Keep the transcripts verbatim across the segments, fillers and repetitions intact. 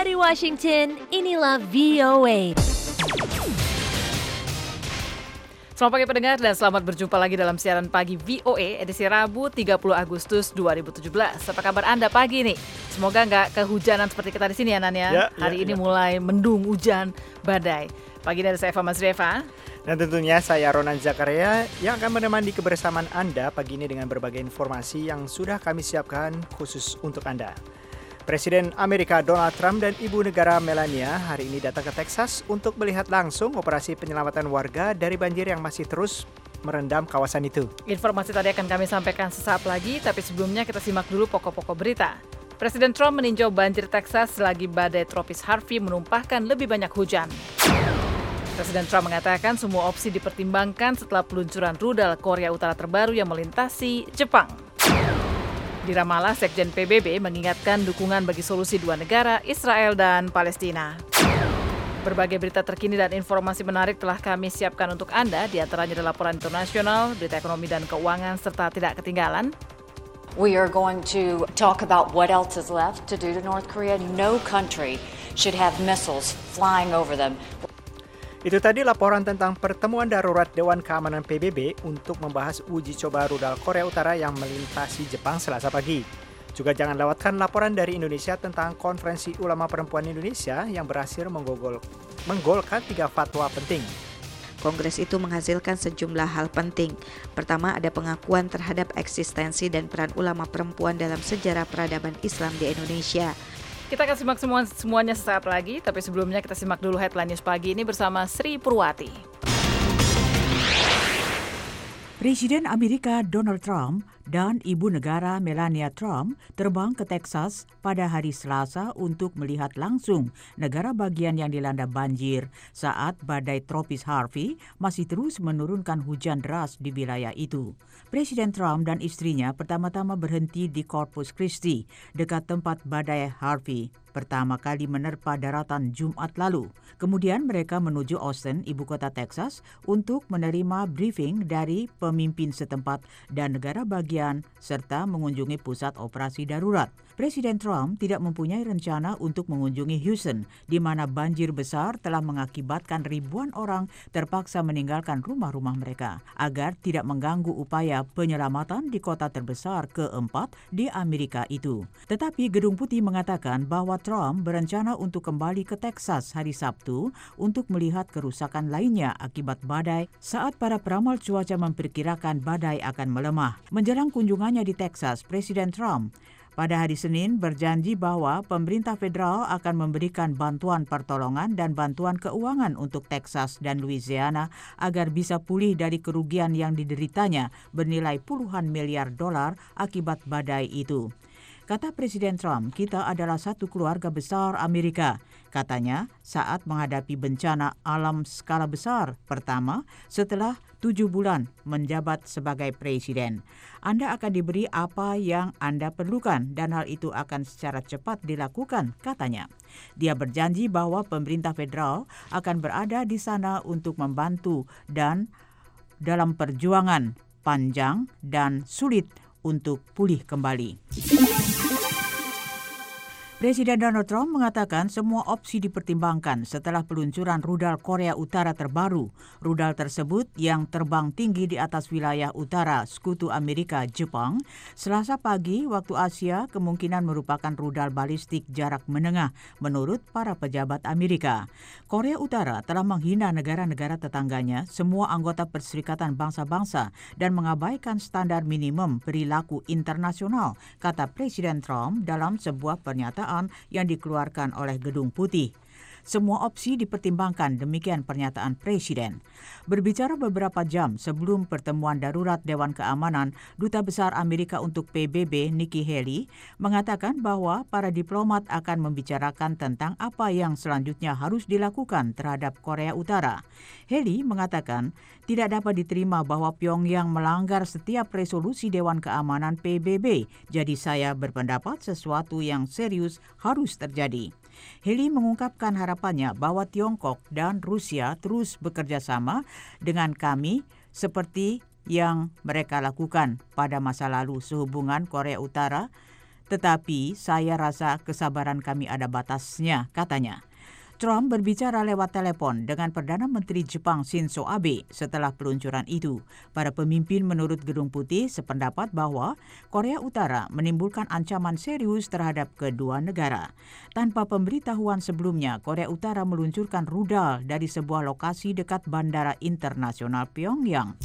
Dari Washington, inilah V O A. Selamat pagi pendengar dan selamat berjumpa lagi dalam siaran pagi V O A edisi Rabu tiga puluh Agustus dua ribu tujuh belas. Apa kabar Anda pagi ini? Semoga nggak kehujanan seperti kita di sini ya Nan ya. Ya, Hari ya, ini ya. mulai mendung, hujan, badai. Pagi dari saya Eva Mazreva. Dan tentunya saya Ronan Zakaria yang akan menemani kebersamaan Anda pagi ini dengan berbagai informasi yang sudah kami siapkan khusus untuk Anda. Presiden Amerika Donald Trump dan Ibu Negara Melania hari ini datang ke Texas untuk melihat langsung operasi penyelamatan warga dari banjir yang masih terus merendam kawasan itu. Informasi tadi akan kami sampaikan sesaat lagi, tapi sebelumnya kita simak dulu pokok-pokok berita. Presiden Trump meninjau banjir Texas selagi badai tropis Harvey menumpahkan lebih banyak hujan. Presiden Trump mengatakan semua opsi dipertimbangkan setelah peluncuran rudal Korea Utara terbaru yang melintasi Jepang. Di Ramallah, Sekjen P B B mengingatkan dukungan bagi solusi dua negara, Israel dan Palestina. Berbagai berita terkini dan informasi menarik telah kami siapkan untuk Anda, di antaranya adalah laporan internasional, berita ekonomi dan keuangan, serta tidak ketinggalan. We are going to talk about what else is left to do to North Korea. No country should have missiles flying over them. Itu tadi laporan tentang pertemuan darurat Dewan Keamanan P B B untuk membahas uji coba rudal Korea Utara yang melintasi Jepang Selasa pagi. Juga jangan lewatkan laporan dari Indonesia tentang Konferensi Ulama Perempuan Indonesia yang berhasil menggolol, menggolkan tiga fatwa penting. Kongres itu menghasilkan sejumlah hal penting. Pertama, ada pengakuan terhadap eksistensi dan peran ulama perempuan dalam sejarah peradaban Islam di Indonesia. Kita akan simak semua, semuanya sesaat lagi, tapi sebelumnya kita simak dulu headline news pagi ini bersama Sri Purwati. Presiden Amerika Donald Trump dan Ibu Negara Melania Trump terbang ke Texas pada hari Selasa untuk melihat langsung negara bagian yang dilanda banjir saat badai tropis Harvey masih terus menurunkan hujan deras di wilayah itu. Presiden Trump dan istrinya pertama-tama berhenti di Corpus Christi, dekat tempat badai Harvey pertama kali menerpa daratan Jumat lalu. Kemudian mereka menuju Austin, ibu kota Texas, untuk menerima briefing dari pemimpin setempat dan negara bagian serta mengunjungi pusat operasi darurat. Presiden Trump tidak mempunyai rencana untuk mengunjungi Houston, di mana banjir besar telah mengakibatkan ribuan orang terpaksa meninggalkan rumah-rumah mereka, agar tidak mengganggu upaya penyelamatan di kota terbesar keempat di Amerika itu. Tetapi Gedung Putih mengatakan bahwa Trump berencana untuk kembali ke Texas hari Sabtu untuk melihat kerusakan lainnya akibat badai saat para peramal cuaca memperkirakan badai akan melemah. Menjelang kunjungannya di Texas, Presiden Trump pada hari Senin berjanji bahwa pemerintah federal akan memberikan bantuan pertolongan dan bantuan keuangan untuk Texas dan Louisiana agar bisa pulih dari kerugian yang dideritanya bernilai puluhan miliar dolar akibat badai itu. Kata Presiden Trump, kita adalah satu keluarga besar Amerika, katanya saat menghadapi bencana alam skala besar pertama setelah tujuh bulan menjabat sebagai presiden. Anda akan diberi apa yang Anda perlukan dan hal itu akan secara cepat dilakukan, katanya. Dia berjanji bahwa pemerintah federal akan berada di sana untuk membantu dan dalam perjuangan panjang dan sulit untuk pulih kembali. Presiden Donald Trump mengatakan semua opsi dipertimbangkan setelah peluncuran rudal Korea Utara terbaru. Rudal tersebut yang terbang tinggi di atas wilayah utara Sekutu Amerika Jepang, Selasa pagi waktu Asia kemungkinan merupakan rudal balistik jarak menengah menurut para pejabat Amerika. Korea Utara telah menghina negara-negara tetangganya, semua anggota Perserikatan Bangsa-Bangsa dan mengabaikan standar minimum perilaku internasional, kata Presiden Trump dalam sebuah pernyataan yang dikeluarkan oleh Gedung Putih. Semua opsi dipertimbangkan, demikian pernyataan Presiden. Berbicara beberapa jam sebelum pertemuan darurat Dewan Keamanan, Duta Besar Amerika untuk P B B Nikki Haley mengatakan bahwa para diplomat akan membicarakan tentang apa yang selanjutnya harus dilakukan terhadap Korea Utara. Haley mengatakan tidak dapat diterima bahwa Pyongyang melanggar setiap resolusi Dewan Keamanan P B B, jadi saya berpendapat sesuatu yang serius harus terjadi. Haley mengungkapkan harapannya bahwa Tiongkok dan Rusia terus bekerja sama dengan kami seperti yang mereka lakukan pada masa lalu sehubungan Korea Utara tetapi saya rasa kesabaran kami ada batasnya, katanya. Trump berbicara lewat telepon dengan Perdana Menteri Jepang Shinzo Abe setelah peluncuran itu. Para pemimpin menurut Gedung Putih sependapat bahwa Korea Utara menimbulkan ancaman serius terhadap kedua negara. Tanpa pemberitahuan sebelumnya, Korea Utara meluncurkan rudal dari sebuah lokasi dekat Bandara Internasional Pyongyang.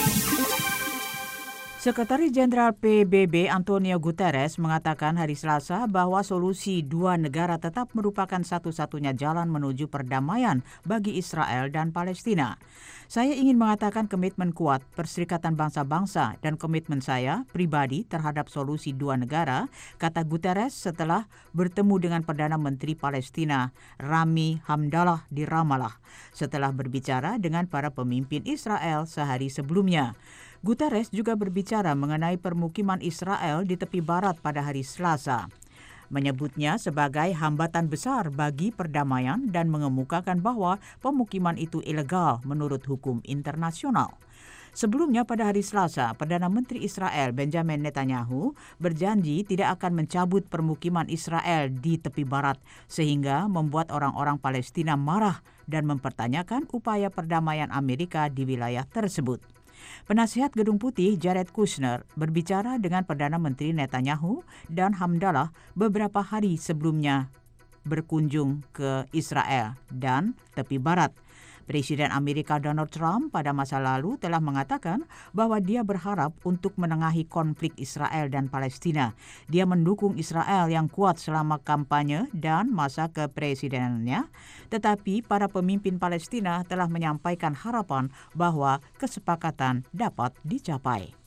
Sekretaris Jenderal P B B Antonio Guterres mengatakan hari Selasa bahwa solusi dua negara tetap merupakan satu-satunya jalan menuju perdamaian bagi Israel dan Palestina. Saya ingin mengatakan komitmen kuat Perserikatan Bangsa-Bangsa dan komitmen saya pribadi terhadap solusi dua negara, kata Guterres setelah bertemu dengan Perdana Menteri Palestina Rami Hamdallah di Ramallah setelah berbicara dengan para pemimpin Israel sehari sebelumnya. Guterres juga berbicara mengenai permukiman Israel di tepi barat pada hari Selasa, menyebutnya sebagai hambatan besar bagi perdamaian dan mengemukakan bahwa pemukiman itu ilegal menurut hukum internasional. Sebelumnya pada hari Selasa, Perdana Menteri Israel Benjamin Netanyahu berjanji tidak akan mencabut permukiman Israel di tepi barat sehingga membuat orang-orang Palestina marah dan mempertanyakan upaya perdamaian Amerika di wilayah tersebut. Penasihat Gedung Putih Jared Kushner berbicara dengan Perdana Menteri Netanyahu dan Hamdallah beberapa hari sebelumnya berkunjung ke Israel dan tepi barat. Presiden Amerika Donald Trump pada masa lalu telah mengatakan bahwa dia berharap untuk menengahi konflik Israel dan Palestina. Dia mendukung Israel yang kuat selama kampanye dan masa kepresidenannya, tetapi para pemimpin Palestina telah menyampaikan harapan bahwa kesepakatan dapat dicapai.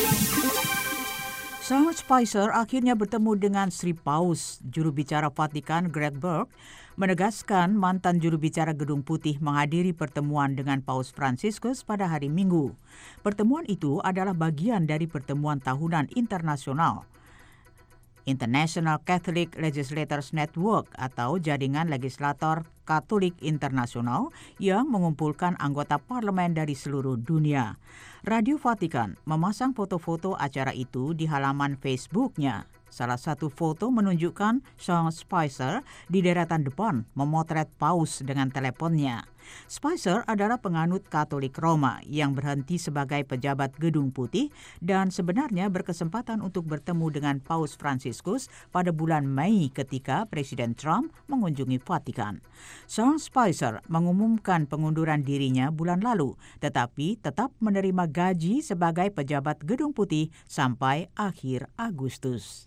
Sean Spicer akhirnya bertemu dengan Sri Paus. Juru bicara Vatikan Greg Burke menegaskan mantan juru bicara Gedung Putih menghadiri pertemuan dengan Paus Fransiskus pada hari Minggu. Pertemuan itu adalah bagian dari pertemuan tahunan internasional International Catholic Legislators Network atau Jaringan Legislator Katolik Internasional yang mengumpulkan anggota parlemen dari seluruh dunia. Radio Vatikan memasang foto-foto acara itu di halaman Facebook-nya. Salah satu foto menunjukkan Sean Spicer di deretan depan memotret Paus dengan teleponnya. Spicer adalah penganut Katolik Roma yang berhenti sebagai pejabat Gedung Putih dan sebenarnya berkesempatan untuk bertemu dengan Paus Fransiskus pada bulan Mei ketika Presiden Trump mengunjungi Vatikan. Sean Spicer mengumumkan pengunduran dirinya bulan lalu, tetapi tetap menerima gaji sebagai pejabat Gedung Putih sampai akhir Agustus.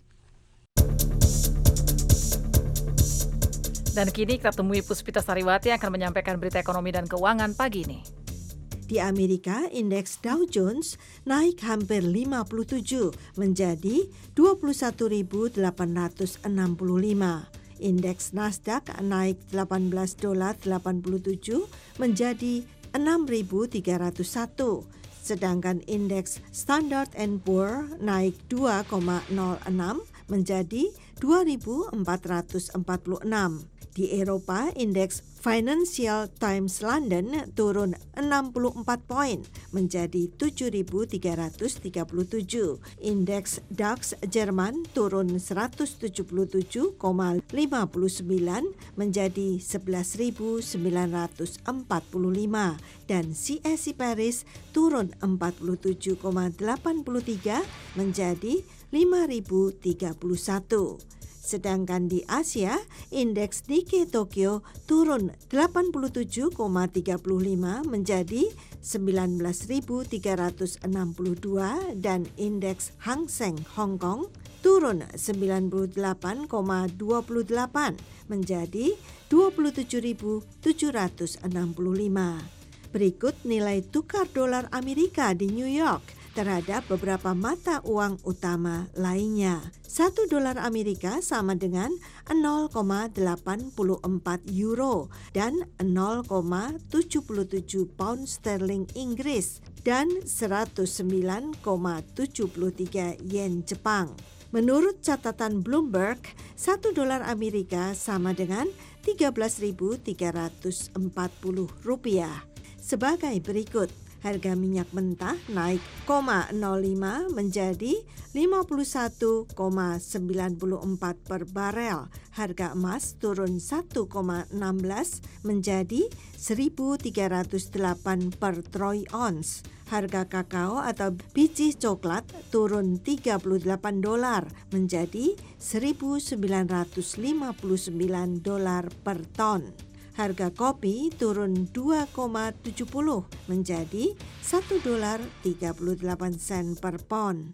Dan kini kita temui Puspita Sariwati yang akan menyampaikan berita ekonomi dan keuangan pagi ini. Di Amerika, indeks Dow Jones naik hampir lima puluh tujuh menjadi dua puluh satu ribu delapan ratus enam puluh lima. Indeks Nasdaq naik delapan belas dolar delapan puluh tujuh menjadi enam ribu tiga ratus satu. Sedangkan indeks Standard and Poor naik dua koma nol enam menjadi dua ribu empat ratus empat puluh enam. Di Eropa, indeks Financial Times London turun enam puluh empat poin menjadi tujuh ribu tiga ratus tiga puluh tujuh. Indeks DAX Jerman turun seratus tujuh puluh tujuh koma lima sembilan menjadi sebelas ribu sembilan ratus empat puluh lima dan C S I Paris turun empat puluh tujuh koma delapan tiga menjadi lima ribu tiga puluh satu. Sedangkan di Asia, indeks Nikkei Tokyo turun delapan puluh tujuh koma tiga lima menjadi sembilan belas ribu tiga ratus enam puluh dua dan indeks Hang Seng Hong Kong turun sembilan puluh delapan koma dua delapan menjadi dua puluh tujuh ribu tujuh ratus enam puluh lima. Berikut nilai tukar dolar Amerika di New York terhadap beberapa mata uang utama lainnya. Satu dolar Amerika sama dengan nol koma delapan empat euro dan nol koma tujuh tujuh pound sterling Inggris dan seratus sembilan koma tujuh tiga yen Jepang. Menurut catatan Bloomberg, satu dolar Amerika sama dengan tiga belas ribu tiga ratus empat puluh rupiah. Sebagai berikut, Harga minyak mentah naik nol nol lima menjadi lima puluh satu koma sembilan empat per barel. Harga emas turun satu koma enam belas menjadi seribu tiga ratus delapan per troy ounce. Harga kakao atau biji coklat turun tiga puluh delapan dolar menjadi seribu sembilan ratus lima puluh sembilan dolar per ton. Harga kopi turun dua koma tujuh puluh menjadi satu dolar tiga puluh delapan sen per pon.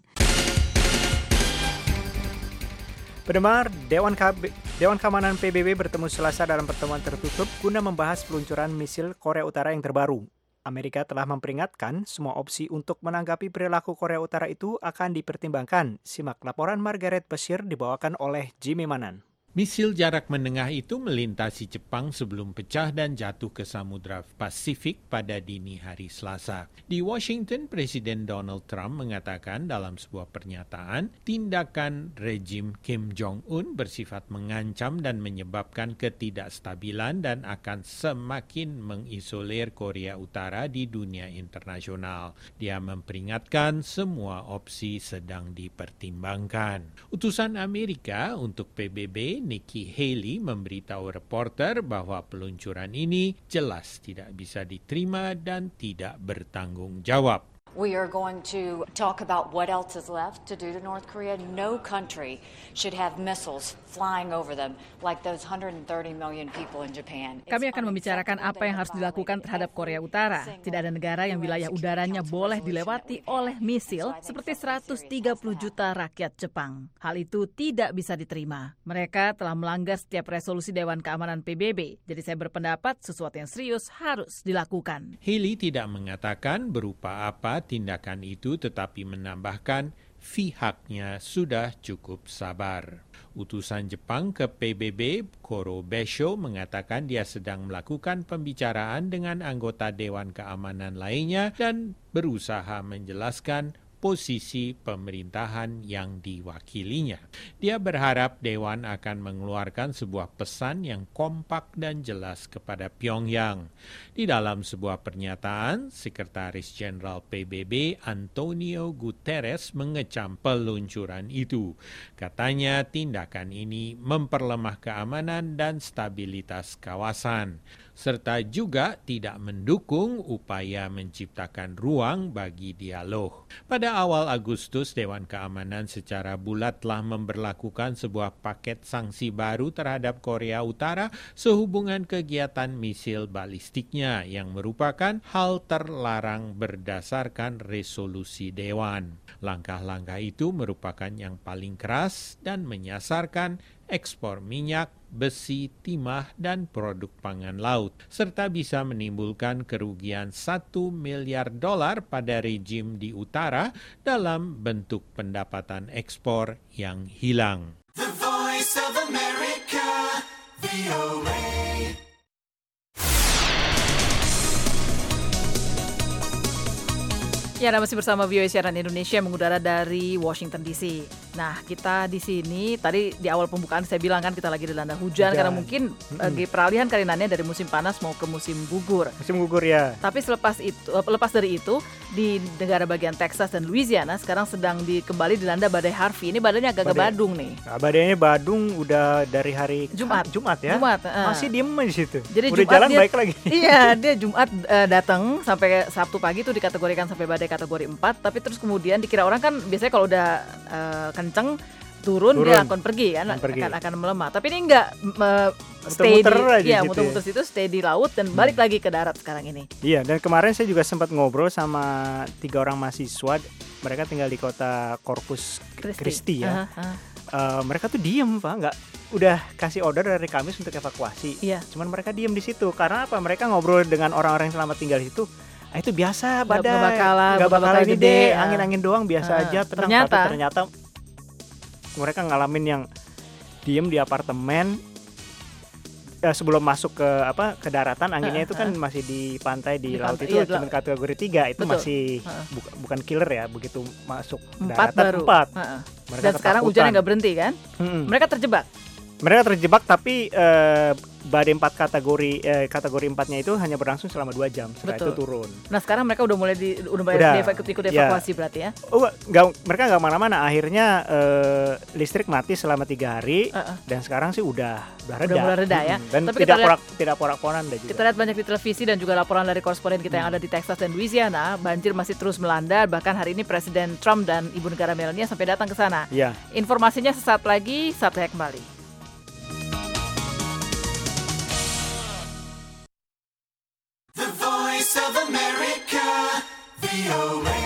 Pendengar, Dewan, K B, Dewan Keamanan P B B bertemu Selasa dalam pertemuan tertutup guna membahas peluncuran misil Korea Utara yang terbaru. Amerika telah memperingatkan semua opsi untuk menanggapi perilaku Korea Utara itu akan dipertimbangkan. Simak laporan Margaret Bashir dibawakan oleh Jimmy Manan. Misil jarak menengah itu melintasi Jepang sebelum pecah dan jatuh ke Samudra Pasifik pada dini hari Selasa. Di Washington, Presiden Donald Trump mengatakan dalam sebuah pernyataan, tindakan rejim Kim Jong-un bersifat mengancam dan menyebabkan ketidakstabilan dan akan semakin mengisolir Korea Utara di dunia internasional. Dia memperingatkan semua opsi sedang dipertimbangkan. Utusan Amerika untuk P B B Nikki Haley memberitahu reporter bahwa peluncuran ini jelas tidak bisa diterima dan tidak bertanggung jawab. We are going to talk about what else is left to do to North Korea. No country should have missiles flying over them like those one hundred thirty million people in Japan. Kami akan membicarakan apa yang harus dilakukan terhadap Korea Utara. Tidak ada negara yang wilayah udaranya boleh dilewati oleh misil seperti seratus tiga puluh juta rakyat Jepang. Hal itu tidak bisa diterima. Mereka telah melanggar setiap resolusi Dewan Keamanan P B B. Jadi saya berpendapat sesuatu yang serius harus dilakukan. Haley tidak mengatakan berupa apa tindakan itu, tetapi menambahkan pihaknya sudah cukup sabar. Utusan Jepang ke P B B, Koro Besho, mengatakan dia sedang melakukan pembicaraan dengan anggota Dewan Keamanan lainnya dan berusaha menjelaskan posisi pemerintahan yang diwakilinya. Dia berharap Dewan akan mengeluarkan sebuah pesan yang kompak dan jelas kepada Pyongyang. Di dalam sebuah pernyataan, Sekretaris Jenderal P B B Antonio Guterres mengecam peluncuran itu. Katanya tindakan ini memperlemah keamanan dan stabilitas kawasan, serta juga tidak mendukung upaya menciptakan ruang bagi dialog. Pada awal Agustus, Dewan Keamanan secara bulat telah memberlakukan sebuah paket sanksi baru terhadap Korea Utara sehubungan kegiatan misil balistiknya yang merupakan hal terlarang berdasarkan resolusi Dewan. Langkah-langkah itu merupakan yang paling keras dan menyasarkan ekspor minyak, besi, timah, dan produk pangan laut, serta bisa menimbulkan kerugian satu miliar dolar pada rejim di utara dalam bentuk pendapatan ekspor yang hilang. The Voice of America, V O A. Ya, Anda masih bersama V O A Siaran Indonesia yang mengudara dari Washington D C. Nah, kita di sini tadi di awal pembukaan saya bilang kan kita lagi dilanda hujan, hujan. Karena mungkin mm-hmm. lagi peralihan karinannya dari musim panas mau ke musim gugur. Musim gugur ya. Tapi selepas itu, lepas dari itu di negara bagian Texas dan Louisiana sekarang sedang di, kembali dilanda badai Harvey. Ini badainya agak-agak badung nih. Nah, badainya badung udah dari hari Jumat, Jumat ya. Jumat, uh. Masih diem di situ. Jadi udah Jumat jalan dia, baik lagi. Iya, dia Jumat uh, datang sampai Sabtu pagi itu dikategorikan sampai badai kategori empat, tapi terus kemudian dikira orang kan biasanya kalau udah uh, kenceng turun, turun dia akan pergi kan, pergi. akan akan melemah. Tapi ini enggak uh, stay muter-muter di, aja ya, gitu muter-muter ya. situ, stay di laut dan balik hmm. lagi ke darat sekarang ini. Iya, dan kemarin saya juga sempat ngobrol sama tiga orang mahasiswa. Mereka tinggal di kota Corpus Christi ya. Uh-huh, uh-huh. Uh, mereka tuh diem, Pak, nggak udah kasih order dari Kamis untuk evakuasi. Iya. Cuman mereka diem di situ karena apa? Mereka ngobrol dengan orang-orang yang selama tinggal di situ. Ah, itu biasa badai, nggak bakalan, nggak bakalan ini gede, deh, uh. angin-angin doang biasa uh, aja. Tenang, ternyata, tapi ternyata mereka ngalamin yang diem di apartemen. Eh, sebelum masuk ke apa ke daratan, anginnya uh, itu kan uh. masih di pantai di, di laut pantai, itu iya, cuma kategori tiga itu betul. Masih uh. bu, bukan killer ya, begitu masuk empat daratan baru. empat. Uh, uh. Dan sekarang hujannya nggak berhenti kan? Hmm. Mereka terjebak. Mereka terjebak tapi uh, badai empat kategori eh, kategori empatnya itu hanya berlangsung selama dua jam. Setelah Betul. itu turun. Nah sekarang mereka udah mulai di, udah mulai Udah, ikut ikut ya. evakuasi berarti ya? Oh, gak, mereka nggak mana-mana. Akhirnya uh, listrik mati selama tiga hari Uh-uh. dan sekarang sih udah udah reda. Udah mulai reda ya. Hmm, dan Tapi tidak kita porak tidak porak-porandan deh juga. Kita lihat banyak di televisi dan juga laporan dari koresponden kita yang ada di Texas dan Louisiana, banjir masih terus melanda. Bahkan hari ini Presiden Trump dan Ibu Negara Melania sampai datang ke sana. Iya. Informasinya sesaat lagi, saat saya kembali. The Voice of America, V O A.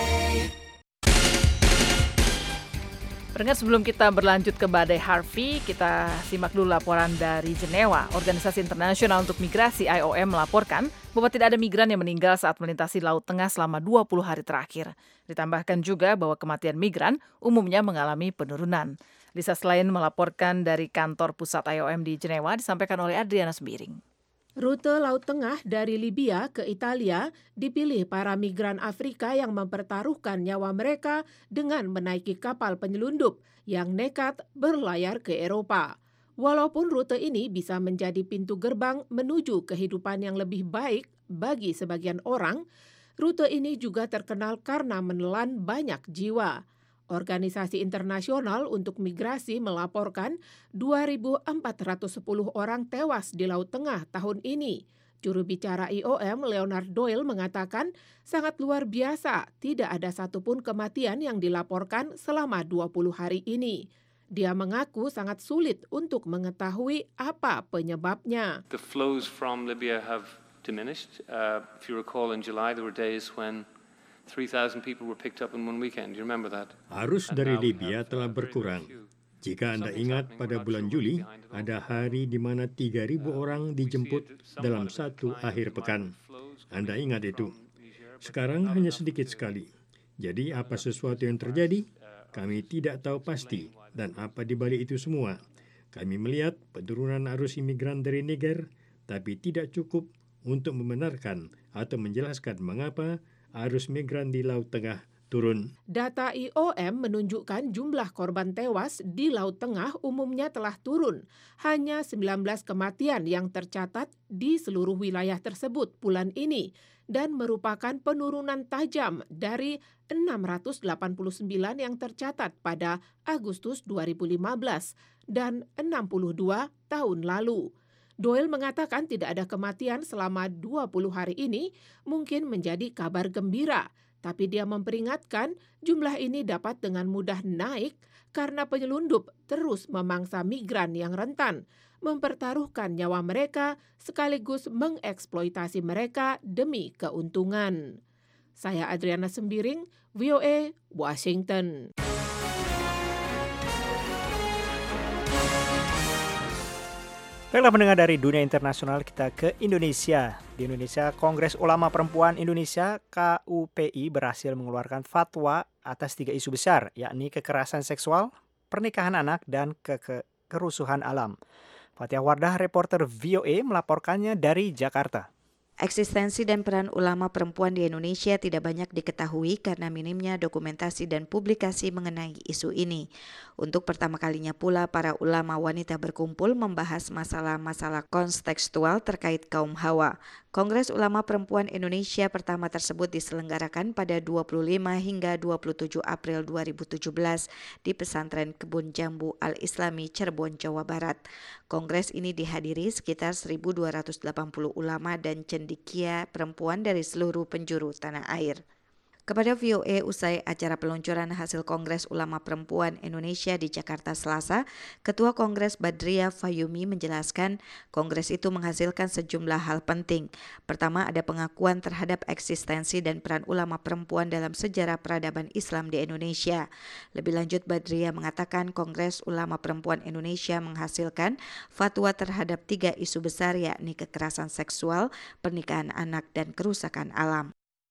Pendengar, sebelum kita berlanjut ke badai Harvey, kita simak dulu laporan dari Jenewa. Organisasi Internasional untuk Migrasi I O M melaporkan bahwa tidak ada migran yang meninggal saat melintasi Laut Tengah selama dua puluh hari terakhir. Ditambahkan juga bahwa kematian migran umumnya mengalami penurunan. Lisa Schlein melaporkan dari kantor pusat I O M di Jenewa, disampaikan oleh Adriana Sembiring. Rute Laut Tengah dari Libya ke Italia dipilih para migran Afrika yang mempertaruhkan nyawa mereka dengan menaiki kapal penyelundup yang nekat berlayar ke Eropa. Walaupun rute ini bisa menjadi pintu gerbang menuju kehidupan yang lebih baik bagi sebagian orang, rute ini juga terkenal karena menelan banyak jiwa. Organisasi Internasional untuk Migrasi melaporkan dua ribu empat ratus sepuluh orang tewas di Laut Tengah tahun ini. Juru bicara I O M, Leonard Doyle, mengatakan sangat luar biasa, tidak ada satupun kematian yang dilaporkan selama dua puluh hari ini. Dia mengaku sangat sulit untuk mengetahui apa penyebabnya. The flows from Libya have diminished. Uh, if you recall, in July there were days when three thousand people were picked up in one weekend. You remember that? Arus dari Libya telah berkurang. Jika Anda ingat, pada bulan Juli, ada hari di mana tiga ribu orang dijemput dalam satu akhir pekan. Anda ingat itu. Sekarang hanya sedikit sekali. Jadi apa sesuatu yang terjadi? Kami tidak tahu pasti. Dan apa di balik itu semua? Kami melihat penurunan arus imigran dari Niger, tapi tidak cukup untuk membenarkan atau menjelaskan mengapa arus migran di Laut Tengah turun. Data I O M menunjukkan jumlah korban tewas di Laut Tengah umumnya telah turun. Hanya sembilan belas kematian yang tercatat di seluruh wilayah tersebut bulan ini dan merupakan penurunan tajam dari enam ratus delapan puluh sembilan yang tercatat pada Agustus dua ribu lima belas dan enam puluh dua tahun lalu. Doyle mengatakan tidak ada kematian selama dua puluh hari ini mungkin menjadi kabar gembira, tapi dia memperingatkan jumlah ini dapat dengan mudah naik karena penyelundup terus memangsa migran yang rentan, mempertaruhkan nyawa mereka sekaligus mengeksploitasi mereka demi keuntungan. Saya Adriana Sembiring, V O A, Washington. Baiklah pendengar, dari dunia internasional kita ke Indonesia. Di Indonesia, Kongres Ulama Perempuan Indonesia K U P I berhasil mengeluarkan fatwa atas tiga isu besar, yakni kekerasan seksual, pernikahan anak, dan ke- ke- kerusuhan alam. Fathia Wardah, reporter V O A, melaporkannya dari Jakarta. Eksistensi dan peran ulama perempuan di Indonesia tidak banyak diketahui karena minimnya dokumentasi dan publikasi mengenai isu ini. Untuk pertama kalinya pula, para ulama wanita berkumpul membahas masalah-masalah kontekstual terkait kaum Hawa. Kongres Ulama Perempuan Indonesia pertama tersebut diselenggarakan pada dua puluh lima hingga dua puluh tujuh April dua ribu tujuh belas di Pesantren Kebun Jambu Al-Islami, Cirebon, Jawa Barat. Kongres ini dihadiri sekitar seribu dua ratus delapan puluh ulama dan cendekia perempuan dari seluruh penjuru tanah air. Kepada V O A usai acara peluncuran hasil Kongres Ulama Perempuan Indonesia di Jakarta Selasa, Ketua Kongres Badriah Fayumi menjelaskan Kongres itu menghasilkan sejumlah hal penting. Pertama, ada pengakuan terhadap eksistensi dan peran ulama perempuan dalam sejarah peradaban Islam di Indonesia. Lebih lanjut, Badriah mengatakan Kongres Ulama Perempuan Indonesia menghasilkan fatwa terhadap tiga isu besar, yakni kekerasan seksual, pernikahan anak, dan kerusakan alam.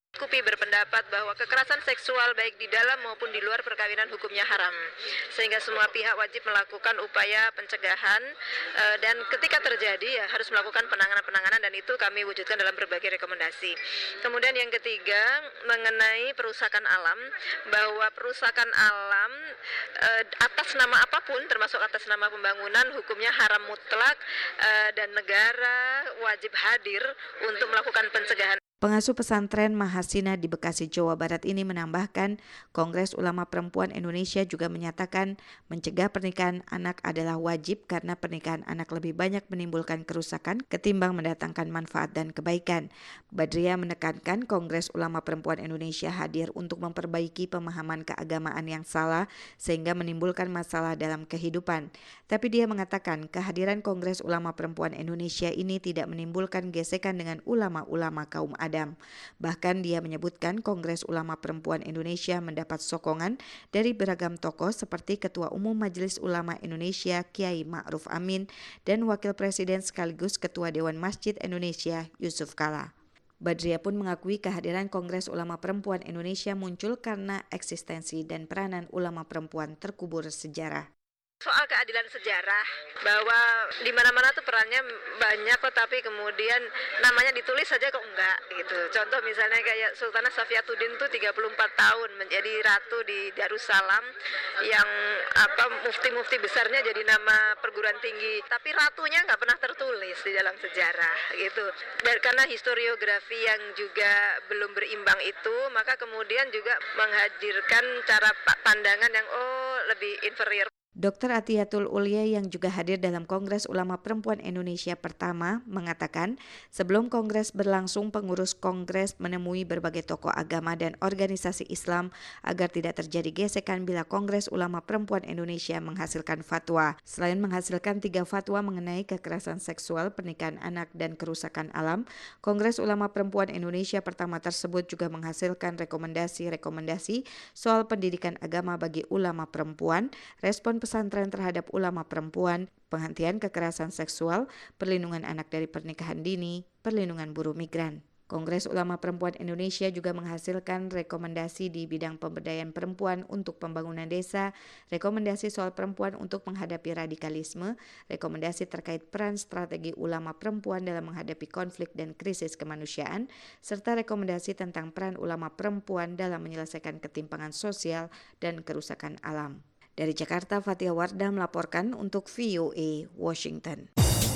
Kupi berpendapat bahwa kekerasan seksual baik di dalam maupun di luar perkawinan hukumnya haram, sehingga semua pihak wajib melakukan upaya pencegahan uh, dan ketika terjadi ya harus melakukan penanganan-penanganan, dan itu kami wujudkan dalam berbagai rekomendasi. Kemudian yang ketiga mengenai perusakan alam, bahwa perusakan alam uh, atas nama apapun termasuk atas nama pembangunan hukumnya haram mutlak, uh, dan negara wajib hadir untuk melakukan pencegahan. Pengasuh pesantren Mahasina di Bekasi, Jawa Barat ini menambahkan, Kongres Ulama Perempuan Indonesia juga menyatakan mencegah pernikahan anak adalah wajib karena pernikahan anak lebih banyak menimbulkan kerusakan ketimbang mendatangkan manfaat dan kebaikan. Badriah menekankan Kongres Ulama Perempuan Indonesia hadir untuk memperbaiki pemahaman keagamaan yang salah sehingga menimbulkan masalah dalam kehidupan. Tapi dia mengatakan kehadiran Kongres Ulama Perempuan Indonesia ini tidak menimbulkan gesekan dengan ulama-ulama kaum Adam. Bahkan dia menyebutkan Kongres Ulama Perempuan Indonesia mendapat sokongan dari beragam tokoh seperti Ketua Umum Majelis Ulama Indonesia Kiai Ma'ruf Amin dan Wakil Presiden sekaligus Ketua Dewan Masjid Indonesia Yusuf Kala. Badriah pun mengakui kehadiran Kongres Ulama Perempuan Indonesia muncul karena eksistensi dan peranan ulama perempuan terkubur sejarah. Soal keadilan sejarah, bahwa di mana-mana tuh perannya banyak kok, tapi kemudian namanya ditulis saja kok enggak gitu. Contoh misalnya kayak Sultanah Safiatuddin tuh tiga puluh empat tahun menjadi ratu di Darussalam, yang apa mufti-mufti besarnya jadi nama perguruan tinggi, tapi ratunya nggak pernah tertulis di dalam sejarah gitu. Dan karena historiografi yang juga belum berimbang itu, maka kemudian juga menghadirkan cara pandangan yang oh lebih inferior. Doktor Atiyatul Ulia yang juga hadir dalam Kongres Ulama Perempuan Indonesia pertama mengatakan sebelum Kongres berlangsung pengurus Kongres menemui berbagai tokoh agama dan organisasi Islam agar tidak terjadi gesekan bila Kongres Ulama Perempuan Indonesia menghasilkan fatwa. Selain menghasilkan tiga fatwa mengenai kekerasan seksual, pernikahan anak, dan kerusakan alam, Kongres Ulama Perempuan Indonesia pertama tersebut juga menghasilkan rekomendasi-rekomendasi soal pendidikan agama bagi ulama perempuan, respon pesantren terhadap ulama perempuan, penghentian kekerasan seksual, perlindungan anak dari pernikahan dini, perlindungan buruh migran. Kongres Ulama Perempuan Indonesia juga menghasilkan rekomendasi di bidang pemberdayaan perempuan untuk pembangunan desa, rekomendasi soal perempuan untuk menghadapi radikalisme, rekomendasi terkait peran strategi ulama perempuan dalam menghadapi konflik dan krisis kemanusiaan, serta rekomendasi tentang peran ulama perempuan dalam menyelesaikan ketimpangan sosial dan kerusakan alam. Dari Jakarta, Fatia Wardah melaporkan untuk V O A Washington.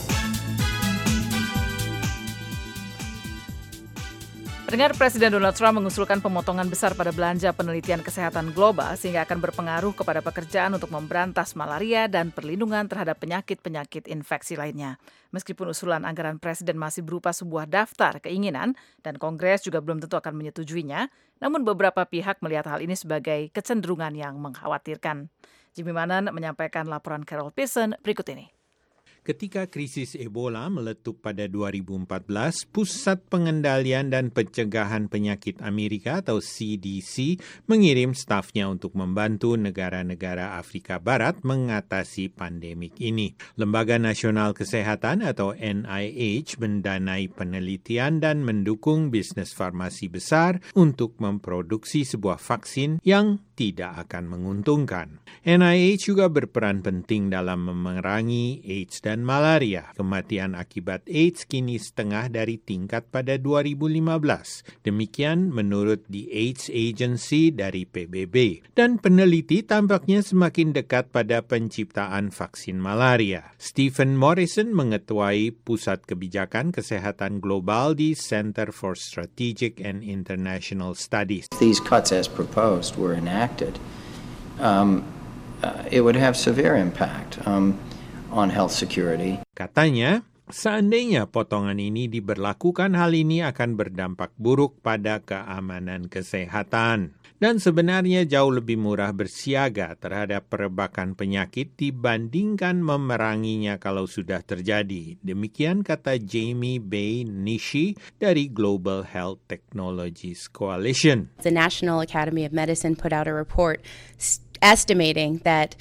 Pendengar, Presiden Donald Trump mengusulkan pemotongan besar pada belanja penelitian kesehatan global sehingga akan berpengaruh kepada pekerjaan untuk memberantas malaria dan perlindungan terhadap penyakit-penyakit infeksi lainnya. Meskipun usulan anggaran Presiden masih berupa sebuah daftar keinginan dan Kongres juga belum tentu akan menyetujuinya, namun beberapa pihak melihat hal ini sebagai kecenderungan yang mengkhawatirkan. Jimmy Manan menyampaikan laporan Carol Pearson berikut ini. Ketika krisis Ebola meletup pada dua ribu empat belas, Pusat Pengendalian dan Pencegahan Penyakit Amerika atau C D C mengirim stafnya untuk membantu negara-negara Afrika Barat mengatasi pandemik ini. Lembaga Nasional Kesehatan atau N I H mendanai penelitian dan mendukung bisnis farmasi besar untuk memproduksi sebuah vaksin yang tidak akan menguntungkan. N I H juga berperan penting dalam memerangi AIDS dan malaria. Kematian akibat AIDS kini setengah dari tingkat pada dua ribu lima belas. Demikian menurut The AIDS Agency dari P B B. Dan peneliti tampaknya semakin dekat pada penciptaan vaksin malaria. Stephen Morrison mengetuai Pusat Kebijakan Kesehatan Global di Center for Strategic and International Studies. These cuts as proposed were enacted. Um, uh, it would have severe impact um, on health security. Katanya, seandainya potongan ini diberlakukan, hal ini akan berdampak buruk pada keamanan kesehatan. Dan sebenarnya jauh lebih murah bersiaga terhadap perebakan penyakit dibandingkan memeranginya kalau sudah terjadi. Demikian kata Jamie Bay Nishi dari Global Health Technologies Coalition. The National Academy of Medicine put out a report estimating that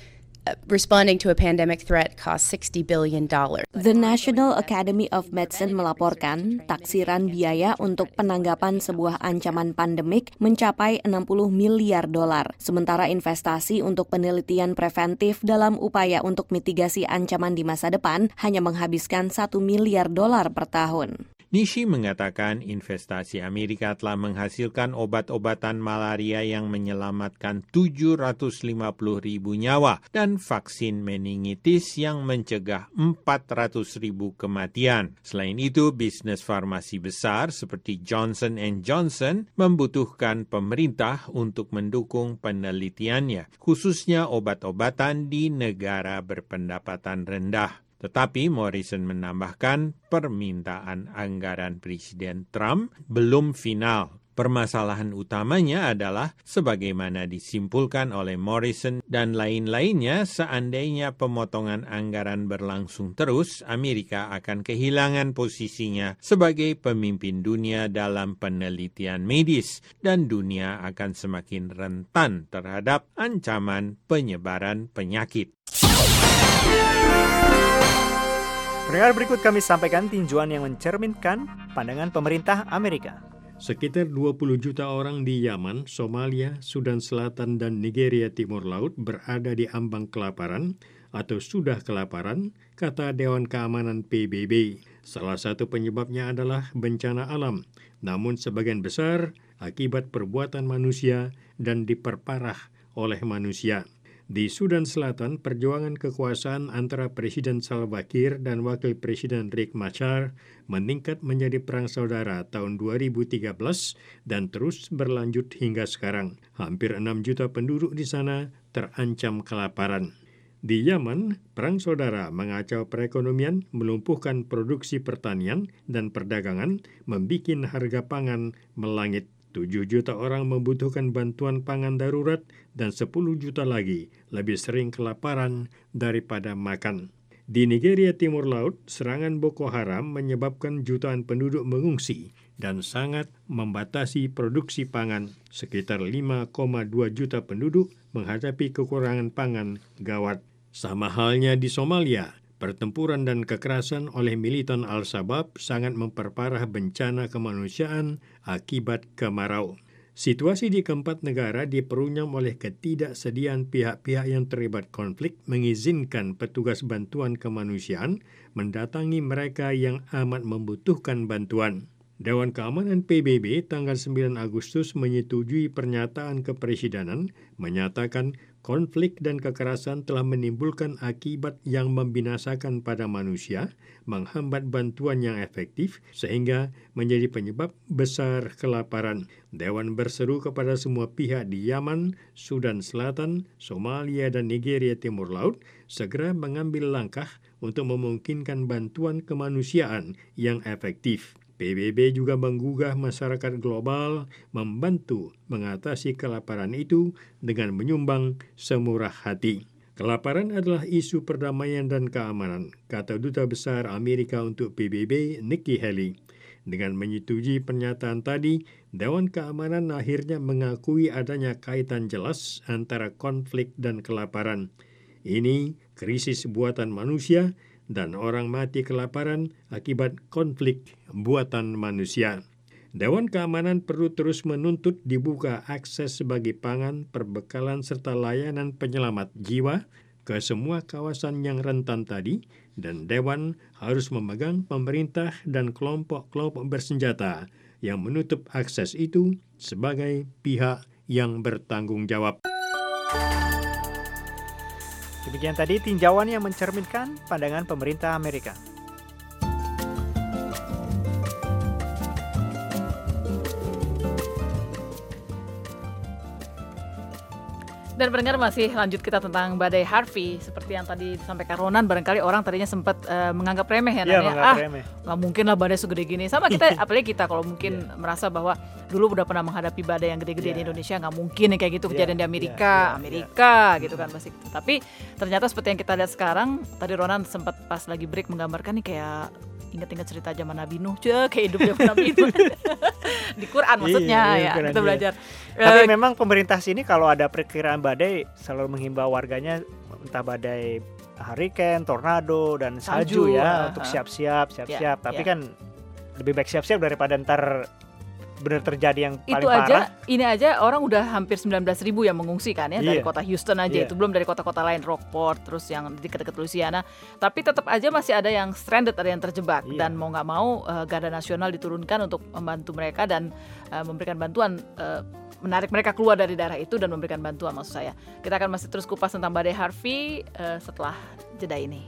responding to a pandemic threat costs sixty billion dollars. The National Academy of Medicine melaporkan taksiran biaya untuk penanggapan sebuah ancaman pandemik mencapai enam puluh miliar dolar. Sementara investasi untuk penelitian preventif dalam upaya untuk mitigasi ancaman di masa depan hanya menghabiskan satu miliar dolar per tahun. Nishi mengatakan investasi Amerika telah menghasilkan obat-obatan malaria yang menyelamatkan tujuh ratus lima puluh ribu nyawa dan vaksin meningitis yang mencegah empat ratus ribu kematian. Selain itu, bisnis farmasi besar seperti Johnson and Johnson membutuhkan pemerintah untuk mendukung penelitiannya, khususnya obat-obatan di negara berpendapatan rendah. Tetapi Morrison menambahkan permintaan anggaran Presiden Trump belum final. Permasalahan utamanya adalah sebagaimana disimpulkan oleh Morrison dan lain-lainnya, seandainya pemotongan anggaran berlangsung terus, Amerika akan kehilangan posisinya sebagai pemimpin dunia dalam penelitian medis dan dunia akan semakin rentan terhadap ancaman penyebaran penyakit. Pendengar, berikut kami sampaikan tinjauan yang mencerminkan pandangan pemerintah Amerika. Sekitar dua puluh juta orang di Yaman, Somalia, Sudan Selatan, dan Nigeria Timur Laut berada di ambang kelaparan atau sudah kelaparan, kata Dewan Keamanan P B B. Salah satu penyebabnya adalah bencana alam, namun sebagian besar akibat perbuatan manusia dan diperparah oleh manusia. Di Sudan Selatan, perjuangan kekuasaan antara Presiden Salva Kiir dan Wakil Presiden Riek Machar meningkat menjadi perang saudara tahun dua ribu tiga belas dan terus berlanjut hingga sekarang. Hampir enam juta penduduk di sana terancam kelaparan. Di Yaman, perang saudara mengacau perekonomian, melumpuhkan produksi pertanian dan perdagangan, membikin harga pangan melangit. tujuh juta orang membutuhkan bantuan pangan darurat dan sepuluh juta lagi lebih sering kelaparan daripada makan. Di Nigeria Timur Laut, serangan Boko Haram menyebabkan jutaan penduduk mengungsi dan sangat membatasi produksi pangan. Sekitar lima koma dua juta penduduk menghadapi kekurangan pangan gawat. Sama halnya di Somalia, pertempuran dan kekerasan oleh militan Al-Shabaab sangat memperparah bencana kemanusiaan akibat kemarau. Situasi di keempat negara diperunyam oleh ketidaksediaan pihak-pihak yang terlibat konflik mengizinkan petugas bantuan kemanusiaan mendatangi mereka yang amat membutuhkan bantuan. Dewan Keamanan P B B tanggal sembilan Agustus menyetujui pernyataan kepresidenan menyatakan konflik dan kekerasan telah menimbulkan akibat yang membinasakan pada manusia, menghambat bantuan yang efektif, sehingga menjadi penyebab besar kelaparan. Dewan berseru kepada semua pihak di Yaman, Sudan Selatan, Somalia, dan Nigeria Timur Laut segera mengambil langkah untuk memungkinkan bantuan kemanusiaan yang efektif. P B B juga menggugah masyarakat global membantu mengatasi kelaparan itu dengan menyumbang semurah hati. Kelaparan adalah isu perdamaian dan keamanan, kata Duta Besar Amerika untuk P B B, Nikki Haley. Dengan menyetujui pernyataan tadi, Dewan Keamanan akhirnya mengakui adanya kaitan jelas antara konflik dan kelaparan. Ini krisis buatan manusia dan orang mati kelaparan akibat konflik buatan manusia. Dewan Keamanan perlu terus menuntut dibuka akses bagi pangan, perbekalan, serta layanan penyelamat jiwa ke semua kawasan yang rentan tadi, dan Dewan harus memegang pemerintah dan kelompok-kelompok bersenjata yang menutup akses itu sebagai pihak yang bertanggung jawab. Demikian tadi tinjauan yang mencerminkan pandangan pemerintah Amerika. Dan pendengar, masih lanjut kita tentang badai Harvey. Seperti yang tadi disampaikan Ronan, barangkali orang tadinya sempat uh, menganggap remeh ya, ya ah remeh. Gak mungkin lah badai segede gini. Sama kita, apalagi kita kalau mungkin yeah. merasa bahwa dulu udah pernah menghadapi badai yang gede-gede yeah. di Indonesia, gak mungkin nih kayak gitu kejadian yeah. di Amerika, yeah. Yeah. Amerika yeah. gitu kan pasti. Tapi ternyata seperti yang kita lihat sekarang, tadi Ronan sempat pas lagi break menggambarkan nih kayak ingat-ingat cerita zaman Nabi Nuh, cek kayak hidup zaman Nabi Nuh. Di Quran maksudnya iya, ya, Quran, kita belajar. Iya. Tapi Uh, memang pemerintah sini kalau ada perkiraan badai selalu menghimbau warganya entah badai hurricane, tornado dan salju, Salju, ya uh, untuk uh. siap-siap, siap-siap. Ya, Tapi ya. kan lebih baik siap-siap daripada ntar benar terjadi yang paling itu aja, parah. ini aja orang udah hampir sembilan belas ribu yang mengungsi kan ya, dari Iya. kota Houston aja, Iya. itu belum dari kota-kota lain, Rockport, terus yang di dekat-dekat Louisiana. Tapi tetap aja masih ada yang stranded, ada yang terjebak. Iya. Dan mau nggak mau uh, garda nasional diturunkan untuk membantu mereka dan uh, memberikan bantuan, uh, menarik mereka keluar dari daerah itu dan memberikan bantuan maksud saya. Kita akan masih terus kupas tentang badai Harvey uh, setelah jeda ini.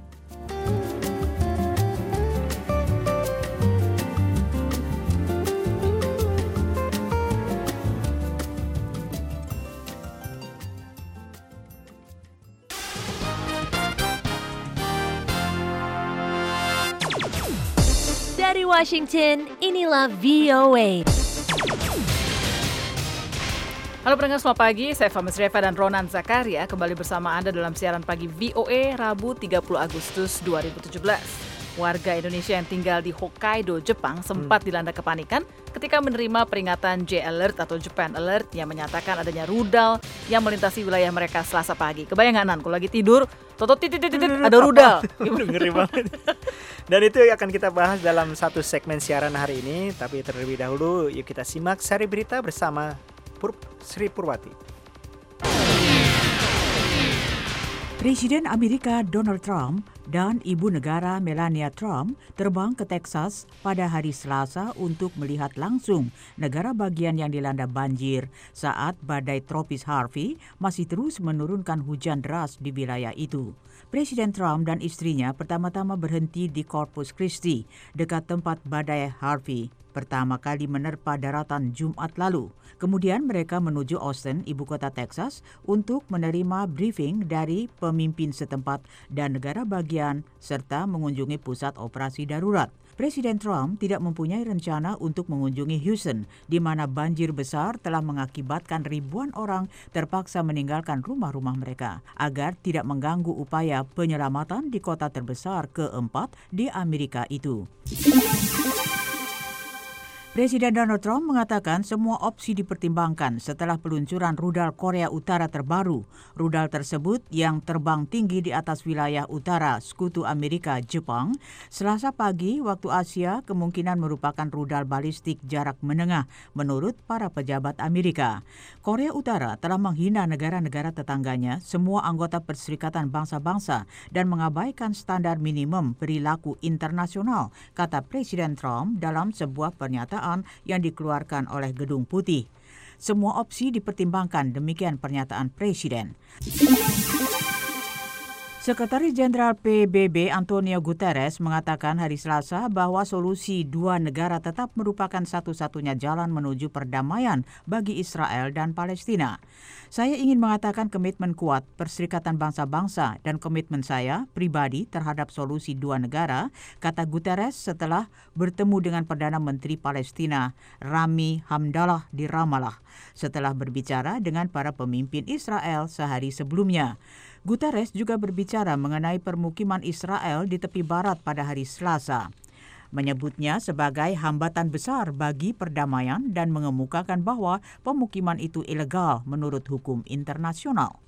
Dari Washington, inilah V O A. Halo pendengar, selamat pagi. Saya Fahmi Sreva dan Ronan Zakaria kembali bersama Anda dalam siaran pagi V O A Rabu tiga puluh Agustus dua ribu tujuh belas. Warga Indonesia yang tinggal di Hokkaido, Jepang sempat dilanda kepanikan ketika menerima peringatan J Alert atau Japan Alert yang menyatakan adanya rudal yang melintasi wilayah mereka Selasa pagi. Kebayang nggak, Nan? Kalau lagi tidur, totot titit titit ada rudal. Ngeri banget. Dan itu akan kita bahas dalam satu segmen siaran hari ini. Tapi terlebih dahulu, yuk kita simak sari berita bersama Pur- Sri Purwati. Presiden Amerika Donald Trump dan Ibu Negara Melania Trump terbang ke Texas pada hari Selasa untuk melihat langsung negara bagian yang dilanda banjir saat badai tropis Harvey masih terus menurunkan hujan deras di wilayah itu. Presiden Trump dan istrinya pertama-tama berhenti di Corpus Christi, dekat tempat badai Harvey pertama kali menerpa daratan Jumat lalu. Kemudian mereka menuju Austin, ibu kota Texas, untuk menerima briefing dari pemimpin setempat dan negara bagian serta mengunjungi pusat operasi darurat. Presiden Trump tidak mempunyai rencana untuk mengunjungi Houston, di mana banjir besar telah mengakibatkan ribuan orang terpaksa meninggalkan rumah-rumah mereka, agar tidak mengganggu upaya penyelamatan di kota terbesar keempat di Amerika itu. Presiden Donald Trump mengatakan semua opsi dipertimbangkan setelah peluncuran rudal Korea Utara terbaru. Rudal tersebut yang terbang tinggi di atas wilayah utara Sekutu Amerika Jepang, Selasa pagi waktu Asia kemungkinan merupakan rudal balistik jarak menengah menurut para pejabat Amerika. Korea Utara telah menghina negara-negara tetangganya, semua anggota Perserikatan Bangsa-Bangsa dan mengabaikan standar minimum perilaku internasional, kata Presiden Trump dalam sebuah pernyataan yang dikeluarkan oleh Gedung Putih. Semua opsi dipertimbangkan, demikian pernyataan Presiden. Sekretaris Jenderal P B B Antonio Guterres mengatakan hari Selasa bahwa solusi dua negara tetap merupakan satu-satunya jalan menuju perdamaian bagi Israel dan Palestina. Saya ingin mengatakan komitmen kuat Perserikatan Bangsa-Bangsa dan komitmen saya pribadi terhadap solusi dua negara, kata Guterres setelah bertemu dengan Perdana Menteri Palestina Rami Hamdallah di Ramallah setelah berbicara dengan para pemimpin Israel sehari sebelumnya. Guterres juga berbicara mengenai permukiman Israel di tepi barat pada hari Selasa, menyebutnya sebagai hambatan besar bagi perdamaian dan mengemukakan bahwa pemukiman itu ilegal menurut hukum internasional.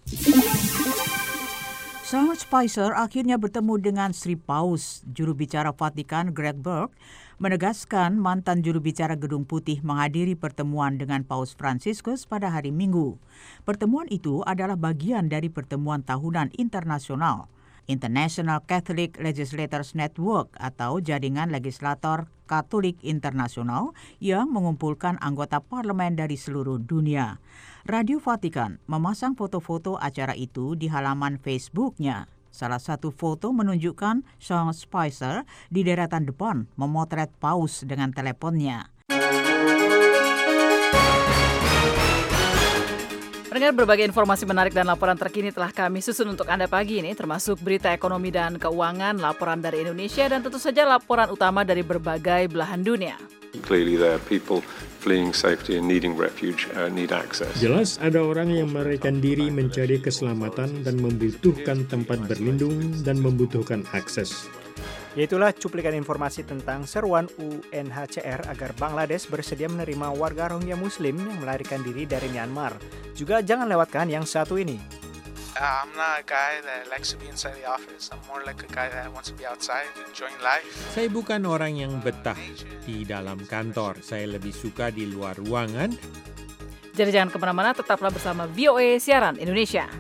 Sean Spicer akhirnya bertemu dengan Sri Paus. Juru bicara Vatikan Greg Burke menegaskan mantan juru bicara Gedung Putih menghadiri pertemuan dengan Paus Franciscus pada hari Minggu. Pertemuan itu adalah bagian dari pertemuan tahunan internasional International Catholic Legislators Network atau Jaringan Legislator Katolik Internasional yang mengumpulkan anggota parlemen dari seluruh dunia. Radio Vatikan memasang foto-foto acara itu di halaman Facebook-nya. Salah satu foto menunjukkan Sean Spicer di deretan depan memotret Paus dengan teleponnya. Pendengar, berbagai informasi menarik dan laporan terkini telah kami susun untuk Anda pagi ini, termasuk berita ekonomi dan keuangan, laporan dari Indonesia, dan tentu saja laporan utama dari berbagai belahan dunia. Clearly there are people fleeing safety and needing refuge, uh, need access. Jelas ada orang yang melarikan diri mencari keselamatan dan membutuhkan tempat berlindung dan membutuhkan akses. Yaitulah cuplikan informasi tentang seruan U N H C R agar Bangladesh bersedia menerima warga Rohingya Muslim yang melarikan diri dari Myanmar. Juga jangan lewatkan yang satu ini. Uh, I'm not a guy that likes to be inside the office. I'm more like a guy that wants to be outside, enjoying life. Saya bukan orang yang betah di dalam kantor. Saya lebih suka di luar ruangan. Jadi jangan kemana-mana, tetaplah bersama V O A Siaran Indonesia.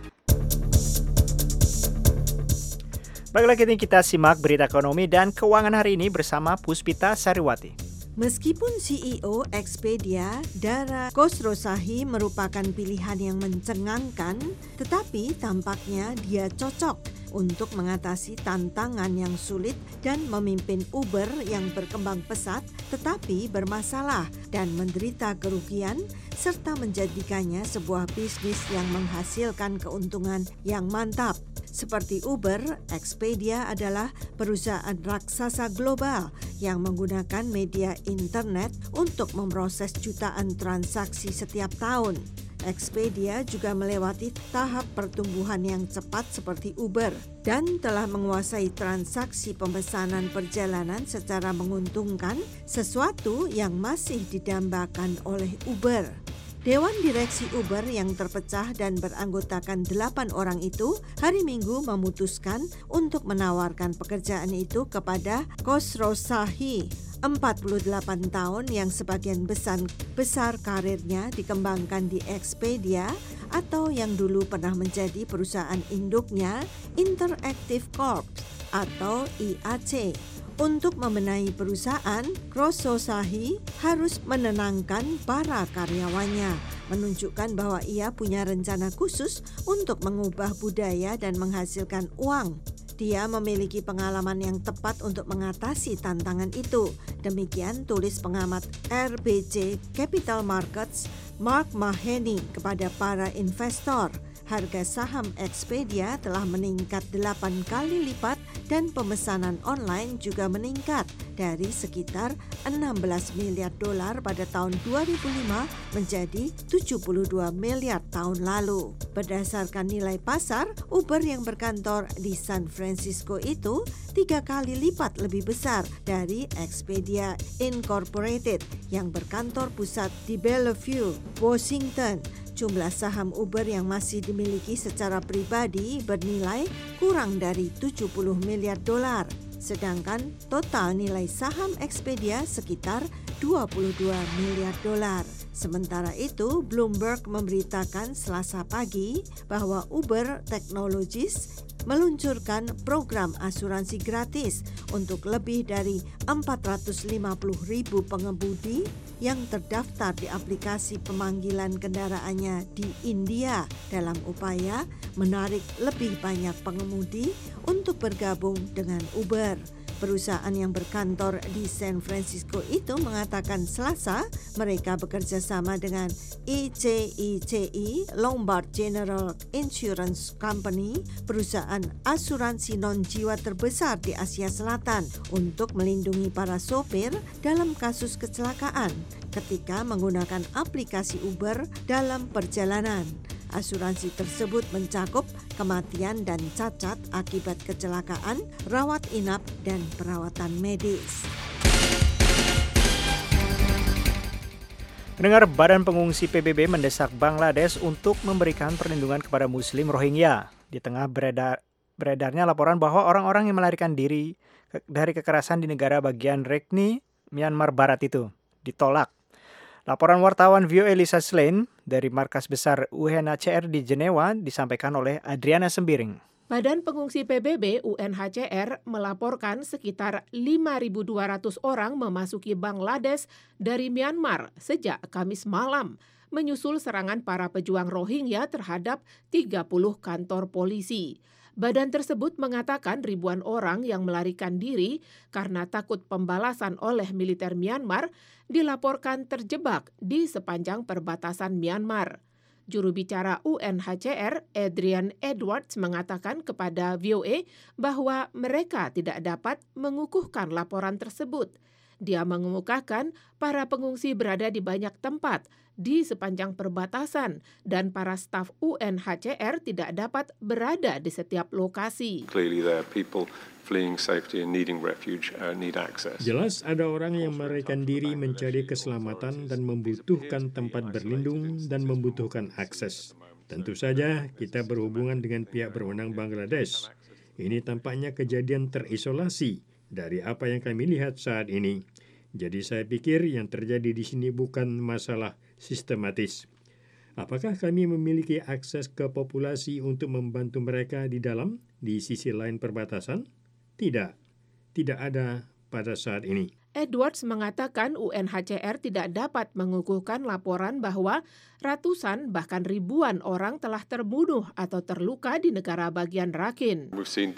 Baik lagi ini kita simak berita ekonomi dan keuangan hari ini bersama Puspita Sariwati. Meskipun C E O Expedia, Dara Khosrowshahi merupakan pilihan yang mencengangkan, tetapi tampaknya dia cocok untuk mengatasi tantangan yang sulit dan memimpin Uber yang berkembang pesat tetapi bermasalah dan menderita kerugian, serta menjadikannya sebuah bisnis yang menghasilkan keuntungan yang mantap. Seperti Uber, Expedia adalah perusahaan raksasa global yang menggunakan media internet untuk memproses jutaan transaksi setiap tahun. Expedia juga melewati tahap pertumbuhan yang cepat seperti Uber dan telah menguasai transaksi pemesanan perjalanan secara menguntungkan, sesuatu yang masih didambakan oleh Uber. Dewan Direksi Uber yang terpecah dan beranggotakan delapan orang itu hari Minggu memutuskan untuk menawarkan pekerjaan itu kepada Khosrowshahi, empat puluh delapan tahun yang sebagian besar, besar karirnya dikembangkan di Expedia atau yang dulu pernah menjadi perusahaan induknya Interactive Corp atau I A C. Untuk membenahi perusahaan, Khosrowshahi harus menenangkan para karyawannya, menunjukkan bahwa ia punya rencana khusus untuk mengubah budaya dan menghasilkan uang. Dia memiliki pengalaman yang tepat untuk mengatasi tantangan itu. Demikian tulis pengamat R B C Capital Markets Mark Mahaney kepada para investor. Harga saham Expedia telah meningkat delapan kali lipat dan pemesanan online juga meningkat dari sekitar enam belas miliar dolar pada tahun dua ribu lima menjadi tujuh puluh dua miliar tahun lalu. Berdasarkan nilai pasar, Uber yang berkantor di San Francisco itu tiga kali lipat lebih besar dari Expedia Incorporated yang berkantor pusat di Bellevue, Washington. Jumlah saham Uber yang masih dimiliki secara pribadi bernilai kurang dari tujuh puluh miliar dolar, sedangkan total nilai saham Expedia sekitar dua puluh dua miliar dolar. Sementara itu, Bloomberg memberitakan Selasa pagi bahwa Uber Technologies meluncurkan program asuransi gratis untuk lebih dari empat ratus lima puluh ribu pengemudi yang terdaftar di aplikasi pemanggilan kendaraannya di India dalam upaya menarik lebih banyak pengemudi untuk bergabung dengan Uber. Perusahaan yang berkantor di San Francisco itu mengatakan Selasa mereka bekerja sama dengan I C I C I Lombard General Insurance Company, perusahaan asuransi non-jiwa terbesar di Asia Selatan, untuk melindungi para sopir dalam kasus kecelakaan ketika menggunakan aplikasi Uber dalam perjalanan. Asuransi tersebut mencakup kematian dan cacat akibat kecelakaan, rawat inap, dan perawatan medis. Pendengar, Badan Pengungsi P B B mendesak Bangladesh untuk memberikan perlindungan kepada Muslim Rohingya. Di tengah beredar, beredarnya laporan bahwa orang-orang yang melarikan diri dari kekerasan di negara bagian Rakhine, Myanmar Barat itu ditolak. Laporan wartawan V O A Lisa Slane dari Markas Besar U N H C R di Jenewa disampaikan oleh Adriana Sembiring. Badan Pengungsi P B B U N H C R melaporkan sekitar lima ribu dua ratus orang memasuki Bangladesh dari Myanmar sejak Kamis malam, menyusul serangan para pejuang Rohingya terhadap tiga puluh kantor polisi. Badan tersebut mengatakan ribuan orang yang melarikan diri karena takut pembalasan oleh militer Myanmar dilaporkan terjebak di sepanjang perbatasan Myanmar. Juru bicara U N H C R, Adrian Edwards, mengatakan kepada V O A bahwa mereka tidak dapat mengukuhkan laporan tersebut. Dia mengemukakan para pengungsi berada di banyak tempat di sepanjang perbatasan dan para staf U N H C R tidak dapat berada di setiap lokasi. Clearly there are people fleeing safety and needing refuge uh, need access. Jelas ada orang yang melarikan diri mencari keselamatan dan membutuhkan tempat berlindung dan membutuhkan akses. Tentu saja kita berhubungan dengan pihak berwenang Bangladesh. Ini tampaknya kejadian terisolasi dari apa yang kami lihat saat ini. Jadi saya pikir yang terjadi di sini bukan masalah sistematis. Apakah kami memiliki akses ke populasi untuk membantu mereka di dalam, di sisi lain perbatasan? Tidak. Tidak ada pada saat ini. Edwards mengatakan U N H C R tidak dapat mengukuhkan laporan bahwa ratusan bahkan ribuan orang telah terbunuh atau terluka di negara bagian Rakhine.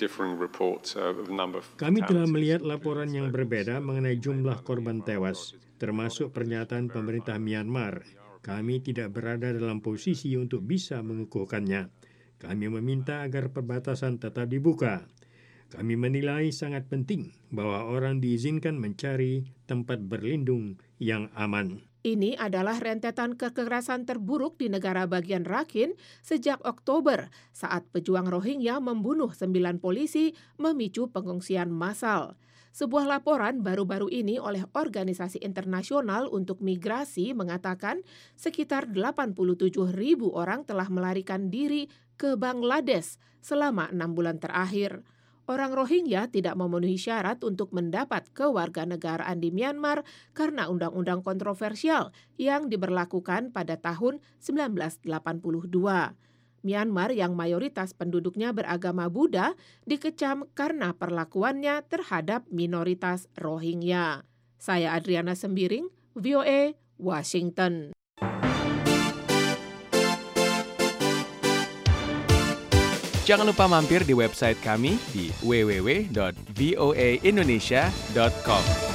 Kami telah melihat laporan yang berbeda mengenai jumlah korban tewas, termasuk pernyataan pemerintah Myanmar. Kami tidak berada dalam posisi untuk bisa mengukuhkannya. Kami meminta agar perbatasan tetap dibuka. Kami menilai sangat penting bahwa orang diizinkan mencari tempat berlindung yang aman. Ini adalah rentetan kekerasan terburuk di negara bagian Rakhine sejak Oktober saat pejuang Rohingya membunuh sembilan polisi memicu pengungsian massal. Sebuah laporan baru-baru ini oleh Organisasi Internasional untuk Migrasi mengatakan sekitar delapan puluh tujuh ribu orang telah melarikan diri ke Bangladesh selama enam bulan terakhir. Orang Rohingya tidak memenuhi syarat untuk mendapat kewarganegaraan di Myanmar karena undang-undang kontroversial yang diberlakukan pada tahun seribu sembilan ratus delapan puluh dua. Myanmar yang mayoritas penduduknya beragama Buddha dikecam karena perlakuannya terhadap minoritas Rohingya. Saya Adriana Sembiring, V O A, Washington. Jangan lupa mampir di website kami di w w w dot v o a indonesia dot com.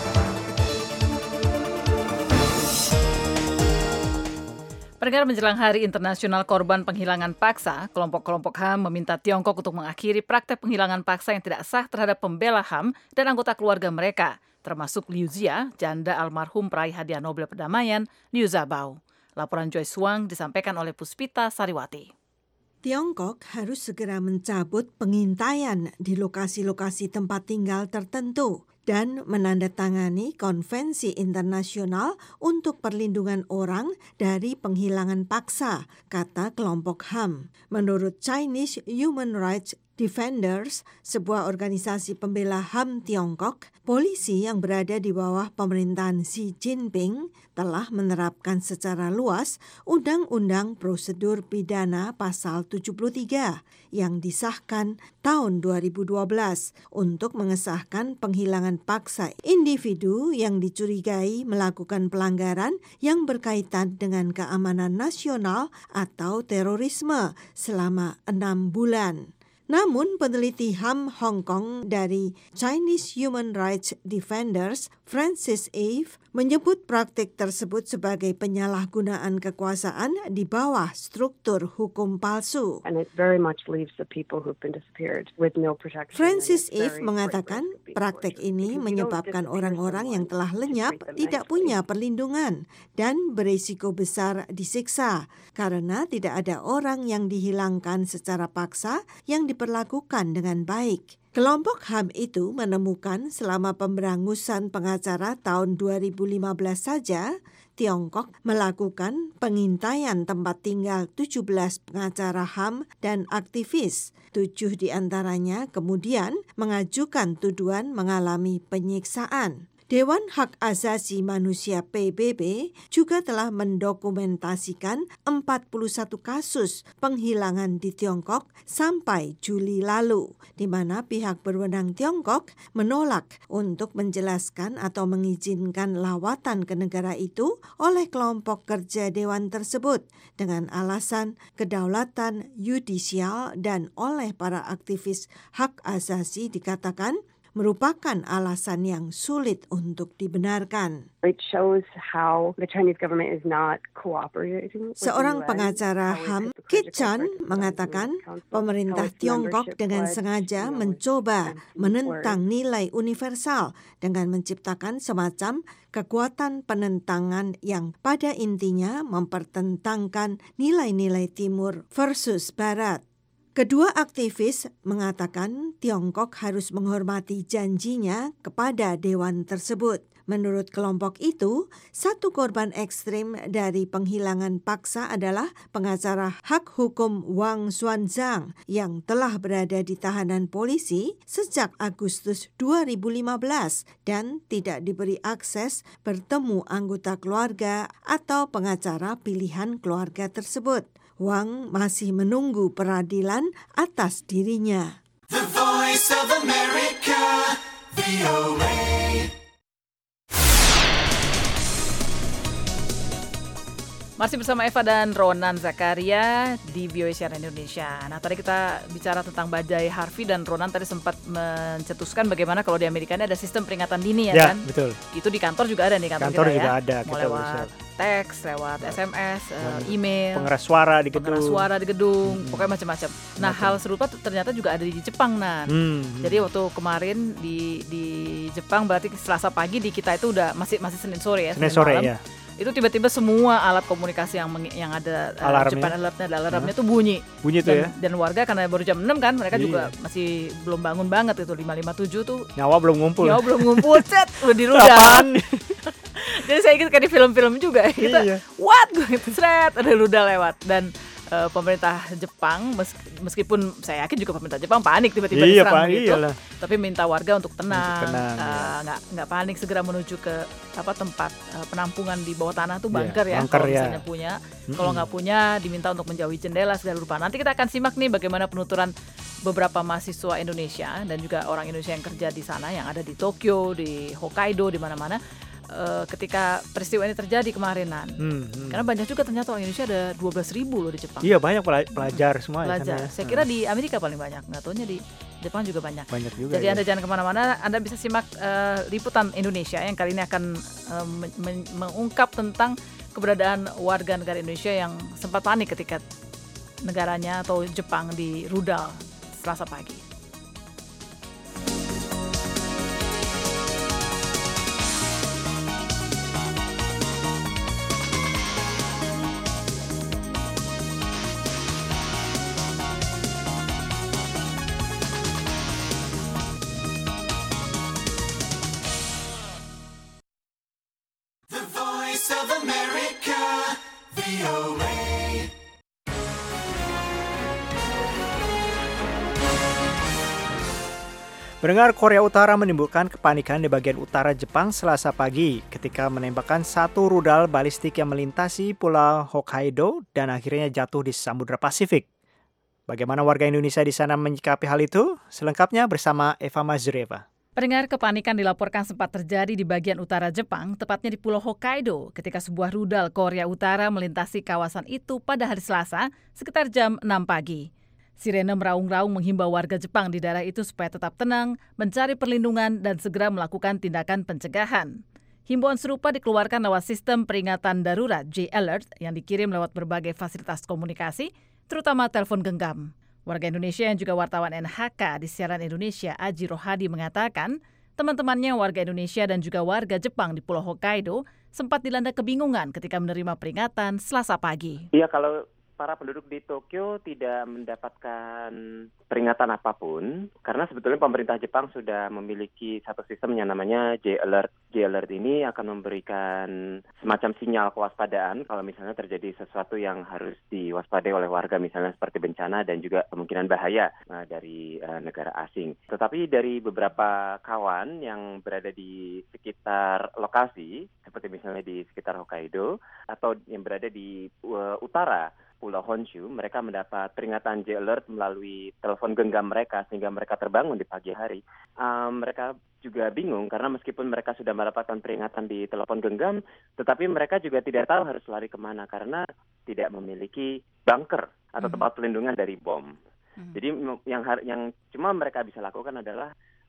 Pendengar, menjelang Hari Internasional Korban Penghilangan Paksa, kelompok-kelompok H A M meminta Tiongkok untuk mengakhiri praktek penghilangan paksa yang tidak sah terhadap pembela H A M dan anggota keluarga mereka, termasuk Liu Xia, janda almarhum peraih hadiah Nobel Perdamaian Liu Xiaobo. Laporan Joyce Huang disampaikan oleh Puspita Sariwati. Tiongkok harus segera mencabut pengintaian di lokasi-lokasi tempat tinggal tertentu dan menandatangani konvensi internasional untuk perlindungan orang dari penghilangan paksa, kata kelompok H A M. Menurut Chinese Human Rights Defenders, sebuah organisasi pembela H A M Tiongkok, polisi yang berada di bawah pemerintahan Xi Jinping telah menerapkan secara luas Undang-Undang Prosedur Pidana Pasal tujuh puluh tiga yang disahkan tahun dua ribu dua belas untuk mengesahkan penghilangan paksa individu yang dicurigai melakukan pelanggaran yang berkaitan dengan keamanan nasional atau terorisme selama enam bulan. Namun, peneliti H A M Hong Kong dari Chinese Human Rights Defenders, Francis Eve, menyebut praktik tersebut sebagai penyalahgunaan kekuasaan di bawah struktur hukum palsu. And it very much leaves the people who've been disappeared with no protection. Francis Eve mengatakan praktik ini menyebabkan orang-orang yang telah lenyap tidak punya perlindungan dan berisiko besar disiksa karena tidak ada orang yang dihilangkan secara paksa yang diperlakukan dengan baik. Kelompok H A M itu menemukan selama pemberangusan pengacara tahun dua ribu lima belas saja, Tiongkok melakukan pengintaian tempat tinggal tujuh belas pengacara H A M dan aktivis. Tujuh di antaranya kemudian mengajukan tuduhan mengalami penyiksaan. Dewan Hak Asasi Manusia P B B juga telah mendokumentasikan empat puluh satu kasus penghilangan di Tiongkok sampai Juli lalu, di mana pihak berwenang Tiongkok menolak untuk menjelaskan atau mengizinkan lawatan ke negara itu oleh kelompok kerja dewan tersebut dengan alasan kedaulatan yudisial dan oleh para aktivis hak asasi dikatakan merupakan alasan yang sulit untuk dibenarkan. It shows how the Chinese government is not cooperating. Seorang pengacara H A M, Kit Chan, mengatakan pemerintah Tiongkok dengan sengaja mencoba menentang nilai universal dengan menciptakan semacam kekuatan penentangan yang pada intinya mempertentangkan nilai-nilai Timur versus Barat. Kedua aktivis mengatakan Tiongkok harus menghormati janjinya kepada dewan tersebut. Menurut kelompok itu, satu korban ekstrim dari penghilangan paksa adalah pengacara hak hukum Wang Xuanzang yang telah berada di tahanan polisi sejak Agustus dua ribu lima belas dan tidak diberi akses bertemu anggota keluarga atau pengacara pilihan keluarga tersebut. Wang masih menunggu peradilan atas dirinya. The Voice of America, V O A. Masih bersama Eva dan Ronan Zakaria di V O A Siaran Indonesia. Nah, tadi kita bicara tentang badai Harvey dan Ronan tadi sempat mencetuskan bagaimana kalau di Amerika ini ada sistem peringatan dini ya, ya kan? Betul. Itu di kantor juga ada nih kantor, kantor kita juga ya. ada. Mau kita lewat bisa. teks, lewat S M S, uh, email, pengeras suara di gedung, pengeras suara di gedung, hmm. pokoknya macam-macam. Nah, Macam. hal serupa ternyata juga ada di Jepang, Nan. Hmm. Jadi waktu kemarin di di Jepang berarti Selasa pagi di kita itu udah masih masih Senin sore ya, Senin, Senin sore malam. ya. Itu tiba-tiba semua alat komunikasi yang meng, yang ada uh, Japan Alertnya, alarmnya itu bunyi. Bunyi tuh dan, ya. Dan warga karena baru jam enam kan, mereka iya. juga masih belum bangun banget itu lima lima tujuh tuh. Nyawa belum ngumpul. Nyawa belum ngumpul, cet, udah di rudal. Jadi saya ingat kayak di film-film juga kita, iya. what, gitu, seret, ada rudal lewat. Dan uh, pemerintah Jepang, meskipun saya yakin juga pemerintah Jepang panik tiba-tiba iya, diserang Pak, gitu, iyalah. tapi minta warga untuk tenang, untuk tenang uh, nggak ya. nggak panik, segera menuju ke apa tempat uh, penampungan di bawah tanah tuh bunker yeah, ya, bunker kalau ya. misalnya punya, mm-hmm. kalau nggak punya diminta untuk menjauhi jendela segala rupa. Nanti kita akan simak nih bagaimana penuturan beberapa mahasiswa Indonesia dan juga orang Indonesia yang kerja di sana yang ada di Tokyo, di Hokkaido, di mana-mana. Uh, ketika peristiwa ini terjadi kemarinan, hmm, hmm. karena banyak juga ternyata orang Indonesia ada dua belas ribu loh di Jepang. Iya, banyak pelajar semua. Pelajar. Ya. Saya kira di Amerika paling banyak, nggak taunya di Jepang juga banyak. Banyak juga. Jadi ya. Anda jangan kemana-mana, Anda bisa simak uh, liputan Indonesia yang kali ini akan uh, men- men- mengungkap tentang keberadaan warga negara Indonesia yang sempat panik ketika negaranya atau Jepang di rudal Selasa pagi. Of America, V O A. Pendengar, Korea Utara menimbulkan kepanikan di bagian utara Jepang Selasa pagi ketika menembakkan satu rudal balistik yang melintasi pulau Hokkaido dan akhirnya jatuh di Samudra Pasifik. Bagaimana warga Indonesia di sana menyikapi hal itu? Selengkapnya bersama Eva Mazureva. Pendengar, kepanikan dilaporkan sempat terjadi di bagian utara Jepang, tepatnya di Pulau Hokkaido, ketika sebuah rudal Korea Utara melintasi kawasan itu pada hari Selasa sekitar jam enam pagi. Sirene meraung-raung menghimbau warga Jepang di daerah itu supaya tetap tenang, mencari perlindungan, dan segera melakukan tindakan pencegahan. Himbauan serupa dikeluarkan lewat sistem peringatan darurat J Alert yang dikirim lewat berbagai fasilitas komunikasi, terutama telepon genggam. Warga Indonesia yang juga wartawan N H K di Siaran Indonesia, Aji Rohadi, mengatakan teman-temannya warga Indonesia dan juga warga Jepang di Pulau Hokkaido sempat dilanda kebingungan ketika menerima peringatan Selasa pagi. Iya, kalau para penduduk di Tokyo tidak mendapatkan peringatan apapun, karena sebetulnya pemerintah Jepang sudah memiliki satu sistem yang namanya J Alert. J Alert ini akan memberikan semacam sinyal kewaspadaan kalau misalnya terjadi sesuatu yang harus diwaspadai oleh warga, misalnya seperti bencana dan juga kemungkinan bahaya uh, dari uh, negara asing. Tetapi dari beberapa kawan yang berada di sekitar lokasi, seperti misalnya di sekitar Hokkaido, atau yang berada di uh, utara Pulau Honshu, mereka mendapat peringatan J Alert melalui telepon genggam mereka sehingga mereka terbangun di pagi hari. Um, mereka juga bingung karena meskipun mereka sudah mendapatkan peringatan di telepon genggam, tetapi mereka juga tidak tahu harus lari kemana karena tidak memiliki bunker atau tempat pelindungan dari bom. Mm-hmm. Jadi yang yang cuma mereka bisa lakukan adalah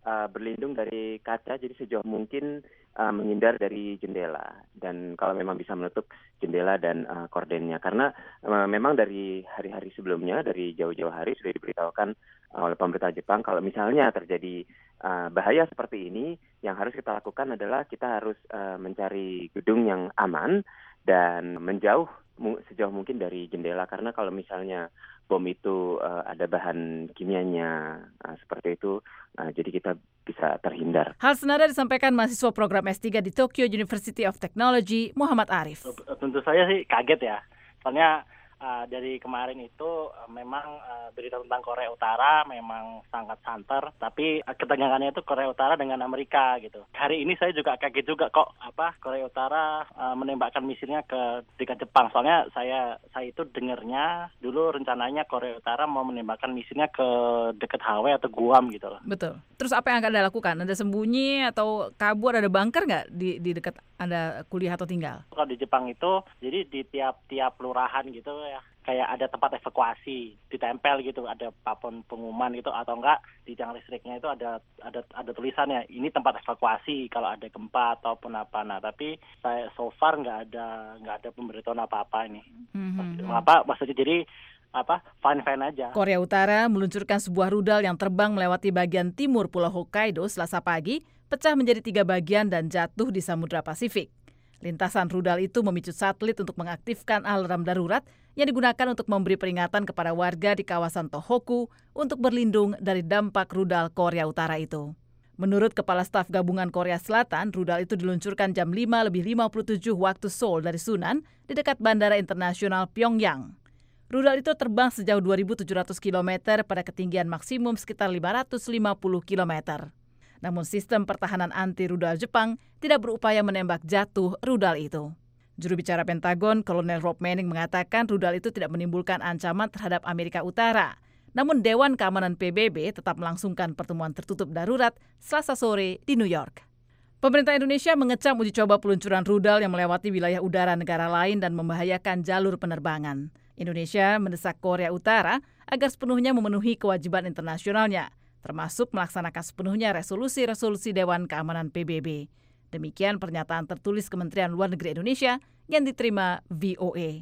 uh, berlindung dari kaca, jadi sejauh mungkin uh, menghindar dari jendela. Dan kalau memang bisa menutup jendela dan uh, kordennya. Karena uh, memang dari hari-hari sebelumnya, dari jauh-jauh hari sudah diberitahukan uh, oleh pemerintah Jepang kalau misalnya terjadi uh, bahaya seperti ini, yang harus kita lakukan adalah kita harus uh, mencari gedung yang aman dan menjauh sejauh mungkin dari jendela, karena kalau misalnya bom itu uh, ada bahan kimianya uh, seperti itu, uh, jadi kita bisa terhindar. Hal senada disampaikan mahasiswa program S tiga di Tokyo University of Technology, Muhammad Arif. Tentu saja sih kaget ya, soalnya uh, dari kemarin itu uh, memang uh, berita tentang Korea Utara memang sangat santer, tapi uh, ketegangannya itu Korea Utara dengan Amerika gitu. Hari ini saya juga kaget juga kok apa Korea Utara uh, menembakkan misilnya ke dekat Jepang. Soalnya saya saya itu dengarnya dulu rencananya Korea Utara mau menembakkan misilnya ke dekat Hawaii atau Guam gitu loh. Betul. Terus apa yang akan Anda lakukan? Anda sembunyi atau kabur? Ada bunker nggak di di dekat Anda kuliah atau tinggal? Kalau di Jepang itu jadi di tiap-tiap kelurahan gitu ya, kayak ada tempat evakuasi ditempel gitu, ada papan pengumuman gitu, atau enggak di tiang listriknya itu ada ada ada tulisannya ini tempat evakuasi kalau ada gempa ataupun apa. Nah tapi saya so far nggak ada nggak ada pemberitahuan apa-apa ini. Mm-hmm. Apa maksudnya jadi apa fine-fine aja. Korea Utara meluncurkan sebuah rudal yang terbang melewati bagian timur Pulau Hokkaido Selasa pagi, pecah menjadi tiga bagian dan jatuh di Samudra Pasifik. Lintasan rudal itu memicu satelit untuk mengaktifkan alarm darurat yang digunakan untuk memberi peringatan kepada warga di kawasan Tohoku untuk berlindung dari dampak rudal Korea Utara itu. Menurut Kepala Staf Gabungan Korea Selatan, rudal itu diluncurkan jam lima lebih lima puluh tujuh waktu Seoul dari Sunan di dekat Bandara Internasional Pyongyang. Rudal itu terbang sejauh dua ribu tujuh ratus kilometer pada ketinggian maksimum sekitar lima ratus lima puluh kilometer. Namun sistem pertahanan anti-rudal Jepang tidak berupaya menembak jatuh rudal itu. Juru bicara Pentagon, Kolonel Rob Manning mengatakan rudal itu tidak menimbulkan ancaman terhadap Amerika Utara. Namun Dewan Keamanan P B B tetap melangsungkan pertemuan tertutup darurat Selasa sore di New York. Pemerintah Indonesia mengecam uji coba peluncuran rudal yang melewati wilayah udara negara lain dan membahayakan jalur penerbangan. Indonesia mendesak Korea Utara agar sepenuhnya memenuhi kewajiban internasionalnya, termasuk melaksanakan sepenuhnya resolusi-resolusi Dewan Keamanan P B B. Demikian pernyataan tertulis Kementerian Luar Negeri Indonesia yang diterima V O A.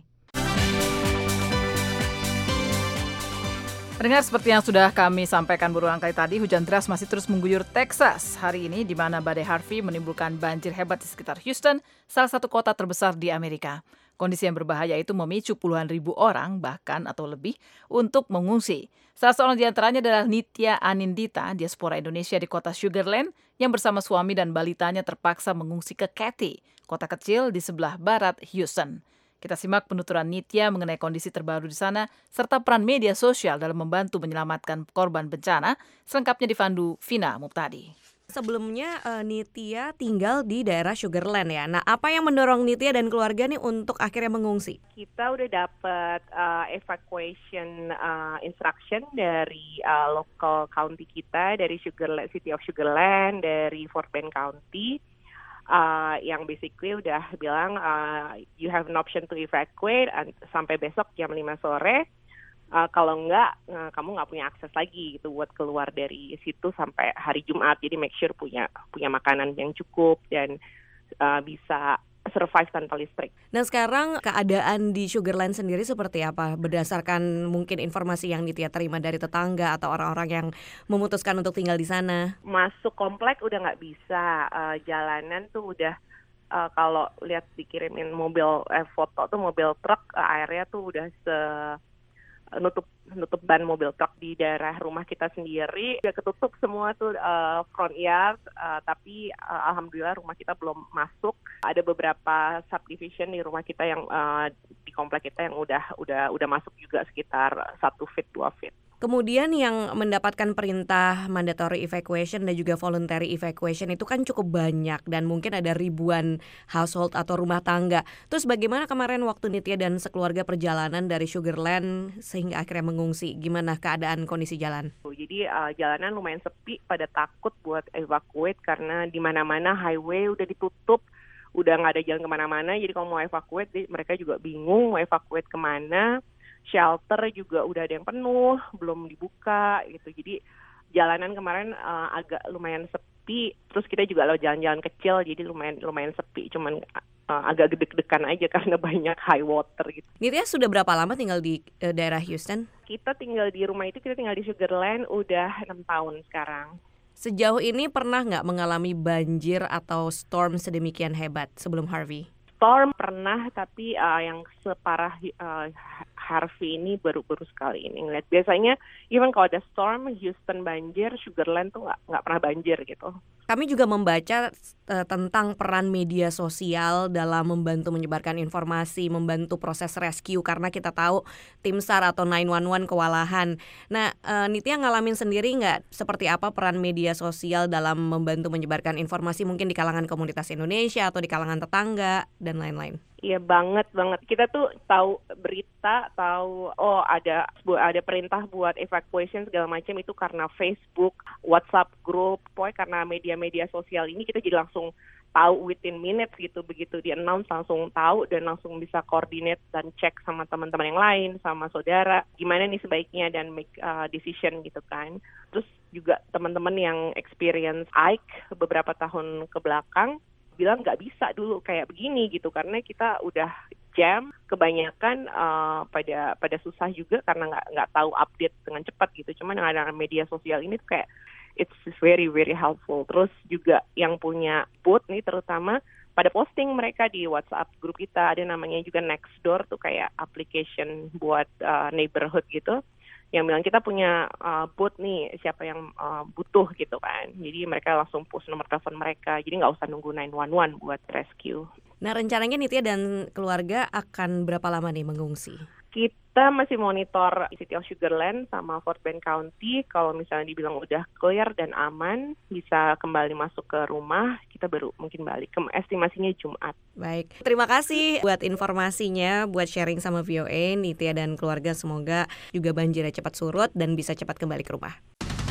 Pendengar, seperti yang sudah kami sampaikan berulang kali tadi, hujan deras masih terus mengguyur Texas hari ini, di mana badai Harvey menimbulkan banjir hebat di sekitar Houston, salah satu kota terbesar di Amerika. Kondisi yang berbahaya itu memicu puluhan ribu orang, bahkan atau lebih, untuk mengungsi. Salah seorang di antaranya adalah Nitya Anindita, diaspora Indonesia di kota Sugar Land, yang bersama suami dan balitanya terpaksa mengungsi ke Katy, kota kecil di sebelah barat Houston. Kita simak penuturan Nitya mengenai kondisi terbaru di sana, serta peran media sosial dalam membantu menyelamatkan korban bencana, selengkapnya dipandu Vina Muptadi. Sebelumnya uh, Nitya tinggal di daerah Sugarland ya. Nah, apa yang mendorong Nitya dan keluarga nih untuk akhirnya mengungsi? Kita udah dapat uh, evacuation uh, instruction dari uh, local county kita, dari Sugarland, City of Sugarland, dari Fort Bend County, uh, yang basically udah bilang uh, you have an option to evacuate and, sampai besok jam lima sore. Uh, kalau enggak, uh, kamu nggak punya akses lagi gitu buat keluar dari situ sampai hari Jumat. Jadi make sure punya punya makanan yang cukup dan uh, bisa survive tanpa listrik. Nah, sekarang keadaan di Sugarland sendiri seperti apa? Berdasarkan mungkin informasi yang Nitya terima dari tetangga atau orang-orang yang memutuskan untuk tinggal di sana. Masuk komplek udah nggak bisa, uh, jalanan tuh udah uh, kalau lihat dikirimin mobil eh, foto tuh mobil truk, uh, airnya tuh udah se nutup nutup ban mobil truk di daerah rumah kita sendiri. Udah ketutup semua tuh uh, front yard, uh, tapi uh, alhamdulillah rumah kita belum masuk. Ada beberapa subdivision di rumah kita yang uh, di komplek kita yang udah udah udah masuk juga sekitar satu feet dua feet. Kemudian yang mendapatkan perintah mandatory evacuation dan juga voluntary evacuation itu kan cukup banyak dan mungkin ada ribuan household atau rumah tangga. Terus bagaimana kemarin waktu Nitya dan sekeluarga perjalanan dari Sugarland sehingga akhirnya mengungsi? Gimana keadaan kondisi jalan? Jadi uh, jalanan lumayan sepi, pada takut buat evacuate karena di mana-mana highway udah ditutup, udah nggak ada jalan kemana-mana. Jadi kalau mau evacuate mereka juga bingung mau evacuate kemana. Shelter juga udah ada yang penuh, belum dibuka gitu. Jadi jalanan kemarin uh, agak lumayan sepi, terus kita juga lewat jalan-jalan kecil, jadi lumayan lumayan sepi, cuman uh, agak deg-degan aja karena banyak high water gitu. Nitya sudah berapa lama tinggal di uh, daerah Houston? Kita tinggal di rumah itu, kita tinggal di Sugarland udah enam tahun sekarang. Sejauh ini pernah nggak mengalami banjir atau storm sedemikian hebat sebelum Harvey? Storm pernah, tapi uh, yang separah uh, Harvey ini baru-baru sekali ini ngeliat. Biasanya even kalau ada storm, Houston banjir, Sugarland tuh nggak nggak pernah banjir gitu. Kami juga membaca uh, tentang peran media sosial dalam membantu menyebarkan informasi, membantu proses rescue, karena kita tahu tim SAR atau nine one one kewalahan. Nah, uh, Nitya ngalamin sendiri nggak seperti apa peran media sosial dalam membantu menyebarkan informasi mungkin di kalangan komunitas Indonesia atau di kalangan tetangga dan lain-lain? Iya banget banget. Kita tuh tahu berita, tahu oh ada ada perintah buat evacuation segala macam itu karena Facebook, WhatsApp group, pokoknya karena media-media sosial ini kita jadi langsung tahu within minutes gitu, begitu di announce langsung tahu dan langsung bisa coordinate dan cek sama teman-teman yang lain, sama saudara gimana nih sebaiknya dan make uh, decision gitu kan. Terus juga teman-teman yang experience Ike beberapa tahun ke belakang bilang nggak bisa dulu kayak begini gitu karena kita udah jam kebanyakan uh, pada pada susah juga karena nggak nggak tahu update dengan cepat gitu. Cuman yang ada media sosial ini tuh kayak it's very very helpful. Terus juga yang punya booth nih terutama pada posting mereka di WhatsApp grup kita, ada namanya juga Nextdoor tuh kayak application buat uh, neighborhood gitu. Yang bilang kita punya uh, booth nih, siapa yang uh, butuh gitu kan. Jadi mereka langsung post nomor telepon mereka, jadi nggak usah nunggu nine one one buat rescue. Nah, rencananya Nitya dan keluarga akan berapa lama nih mengungsi? Kita masih monitor City of Sugarland sama Fort Bend County. Kalau misalnya dibilang udah clear dan aman, bisa kembali masuk ke rumah, kita baru mungkin balik. Estimasinya Jumat. Baik, terima kasih buat informasinya, buat sharing sama V O A, Nitya dan keluarga. Semoga juga banjirnya cepat surut dan bisa cepat kembali ke rumah.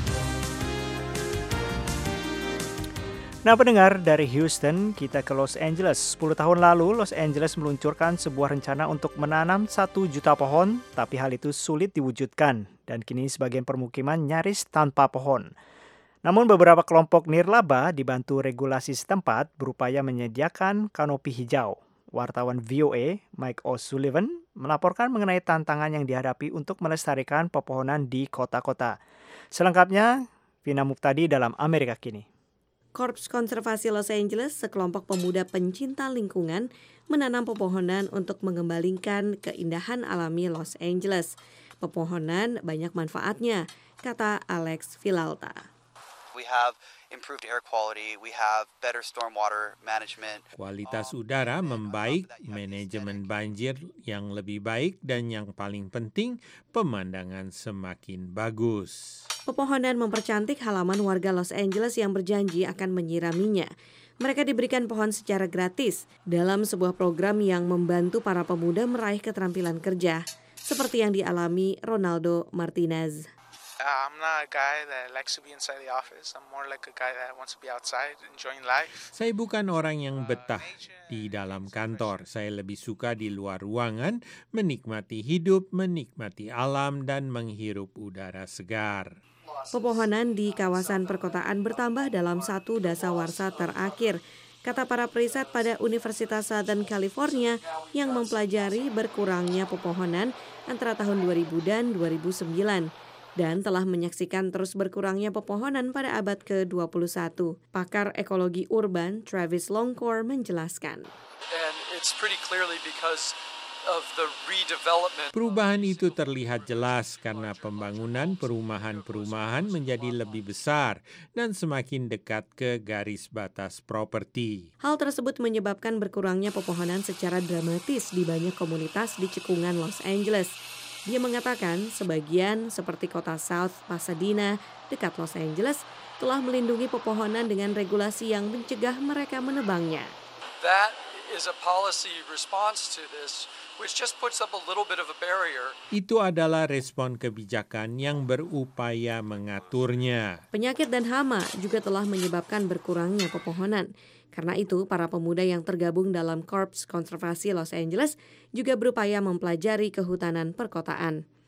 Nah pendengar, dari Houston kita ke Los Angeles. sepuluh tahun lalu Los Angeles meluncurkan sebuah rencana untuk menanam satu juta pohon, tapi hal itu sulit diwujudkan dan kini sebagian permukiman nyaris tanpa pohon. Namun beberapa kelompok nirlaba dibantu regulasi setempat berupaya menyediakan kanopi hijau. Wartawan V O A Mike O'Sullivan melaporkan mengenai tantangan yang dihadapi untuk melestarikan pepohonan di kota-kota. Selengkapnya, Vina Muktadi dalam Amerika Kini. Korps Konservasi Los Angeles, sekelompok pemuda pencinta lingkungan, menanam pepohonan untuk mengembalikan keindahan alami Los Angeles. Pepohonan banyak manfaatnya, kata Alex Villalta. We have improved air quality, we have better stormwater management. Kualitas udara membaik, manajemen banjir yang lebih baik, dan yang paling penting, pemandangan semakin bagus. Pepohonan mempercantik halaman warga Los Angeles yang berjanji akan menyiraminya. Mereka diberikan pohon secara gratis dalam sebuah program yang membantu para pemuda meraih keterampilan kerja, seperti yang dialami Ronaldo Martinez. Uh, I'm not a guy that likes to be inside the office. I'm more like a guy that wants to be outside, enjoying life. Saya bukan orang yang betah di dalam kantor. Saya lebih suka di luar ruangan, menikmati hidup, menikmati alam, dan menghirup udara segar. Pepohonan di kawasan perkotaan bertambah dalam satu dasawarsa terakhir, kata para periset pada Universitas Southern California yang mempelajari berkurangnya pepohonan antara tahun dua ribu dan dua ribu sembilan. Dan telah menyaksikan terus berkurangnya pepohonan pada abad ke dua puluh satu. Pakar ekologi urban Travis Longcore menjelaskan. And it's pretty clearly because of the redevelopment. Perubahan itu terlihat jelas karena pembangunan perumahan-perumahan menjadi lebih besar dan semakin dekat ke garis batas properti. Hal tersebut menyebabkan berkurangnya pepohonan secara dramatis di banyak komunitas di cekungan Los Angeles. Dia mengatakan sebagian seperti kota South Pasadena dekat Los Angeles telah melindungi pepohonan dengan regulasi yang mencegah mereka menebangnya. That is a policy response to this, which just puts up a little bit of a barrier. Itu adalah respon kebijakan yang berupaya mengaturnya. Penyakit dan hama juga telah menyebabkan berkurangnya pepohonan. Karena itu, para pemuda yang tergabung dalam Korps Konservasi Los Angeles juga berupaya mempelajari kehutanan perkotaan.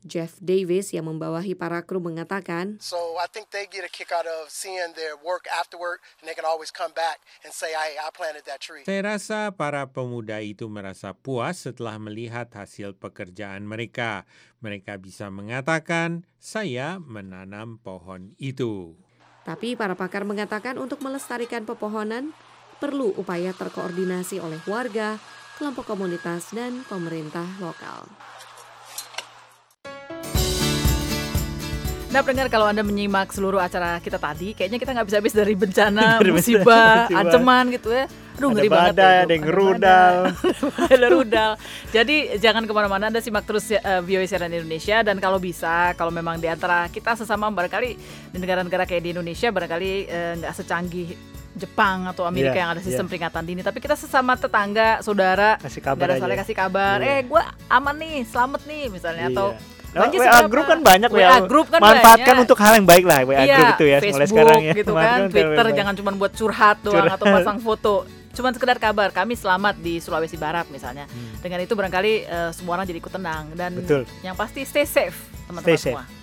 Jeff Davis yang membawahi para kru mengatakan, So I think they get a kick out of seeing their work afterward and they can always come back and say, hey, I planted that tree. Saya rasa para pemuda itu merasa puas setelah melihat hasil pekerjaan mereka. Mereka bisa mengatakan, saya menanam pohon itu. Tapi para pakar mengatakan untuk melestarikan pepohonan, perlu upaya terkoordinasi oleh warga, kelompok komunitas, dan pemerintah lokal. Nah, pendengar, kalau Anda menyimak seluruh acara kita tadi, kayaknya kita nggak bisa habis dari bencana, musibah, ancaman gitu ya. Aduh, ngeri banget. Ada yang rudal. Ada rudal. Jadi jangan kemana-mana, Anda simak terus uh, V O A Siaran Indonesia. Dan kalau bisa, kalau memang di antara kita sesama barangkali di negara-negara kayak di Indonesia, barangkali uh, nggak secanggih Jepang atau Amerika yeah, yang ada sistem yeah. peringatan dini. Tapi kita sesama tetangga, saudara, kasih kabar saling kasih kabar. Yeah. Eh, gue aman nih, selamat nih misalnya. Yeah. Atau Nah, W A group kan banyak W A group kan manfaatkan banyak. Untuk hal yang baik lah W A iya, group itu ya Facebook, mulai sekarang ya. Gitu kan, Twitter jangan cuma buat curhat doang curhat. Atau pasang foto. Cuma sekedar kabar, kami selamat di Sulawesi Barat misalnya. Hmm. Dengan itu barangkali uh, semua orang jadi ikut tenang dan Betul. Yang pasti stay safe teman-teman semua.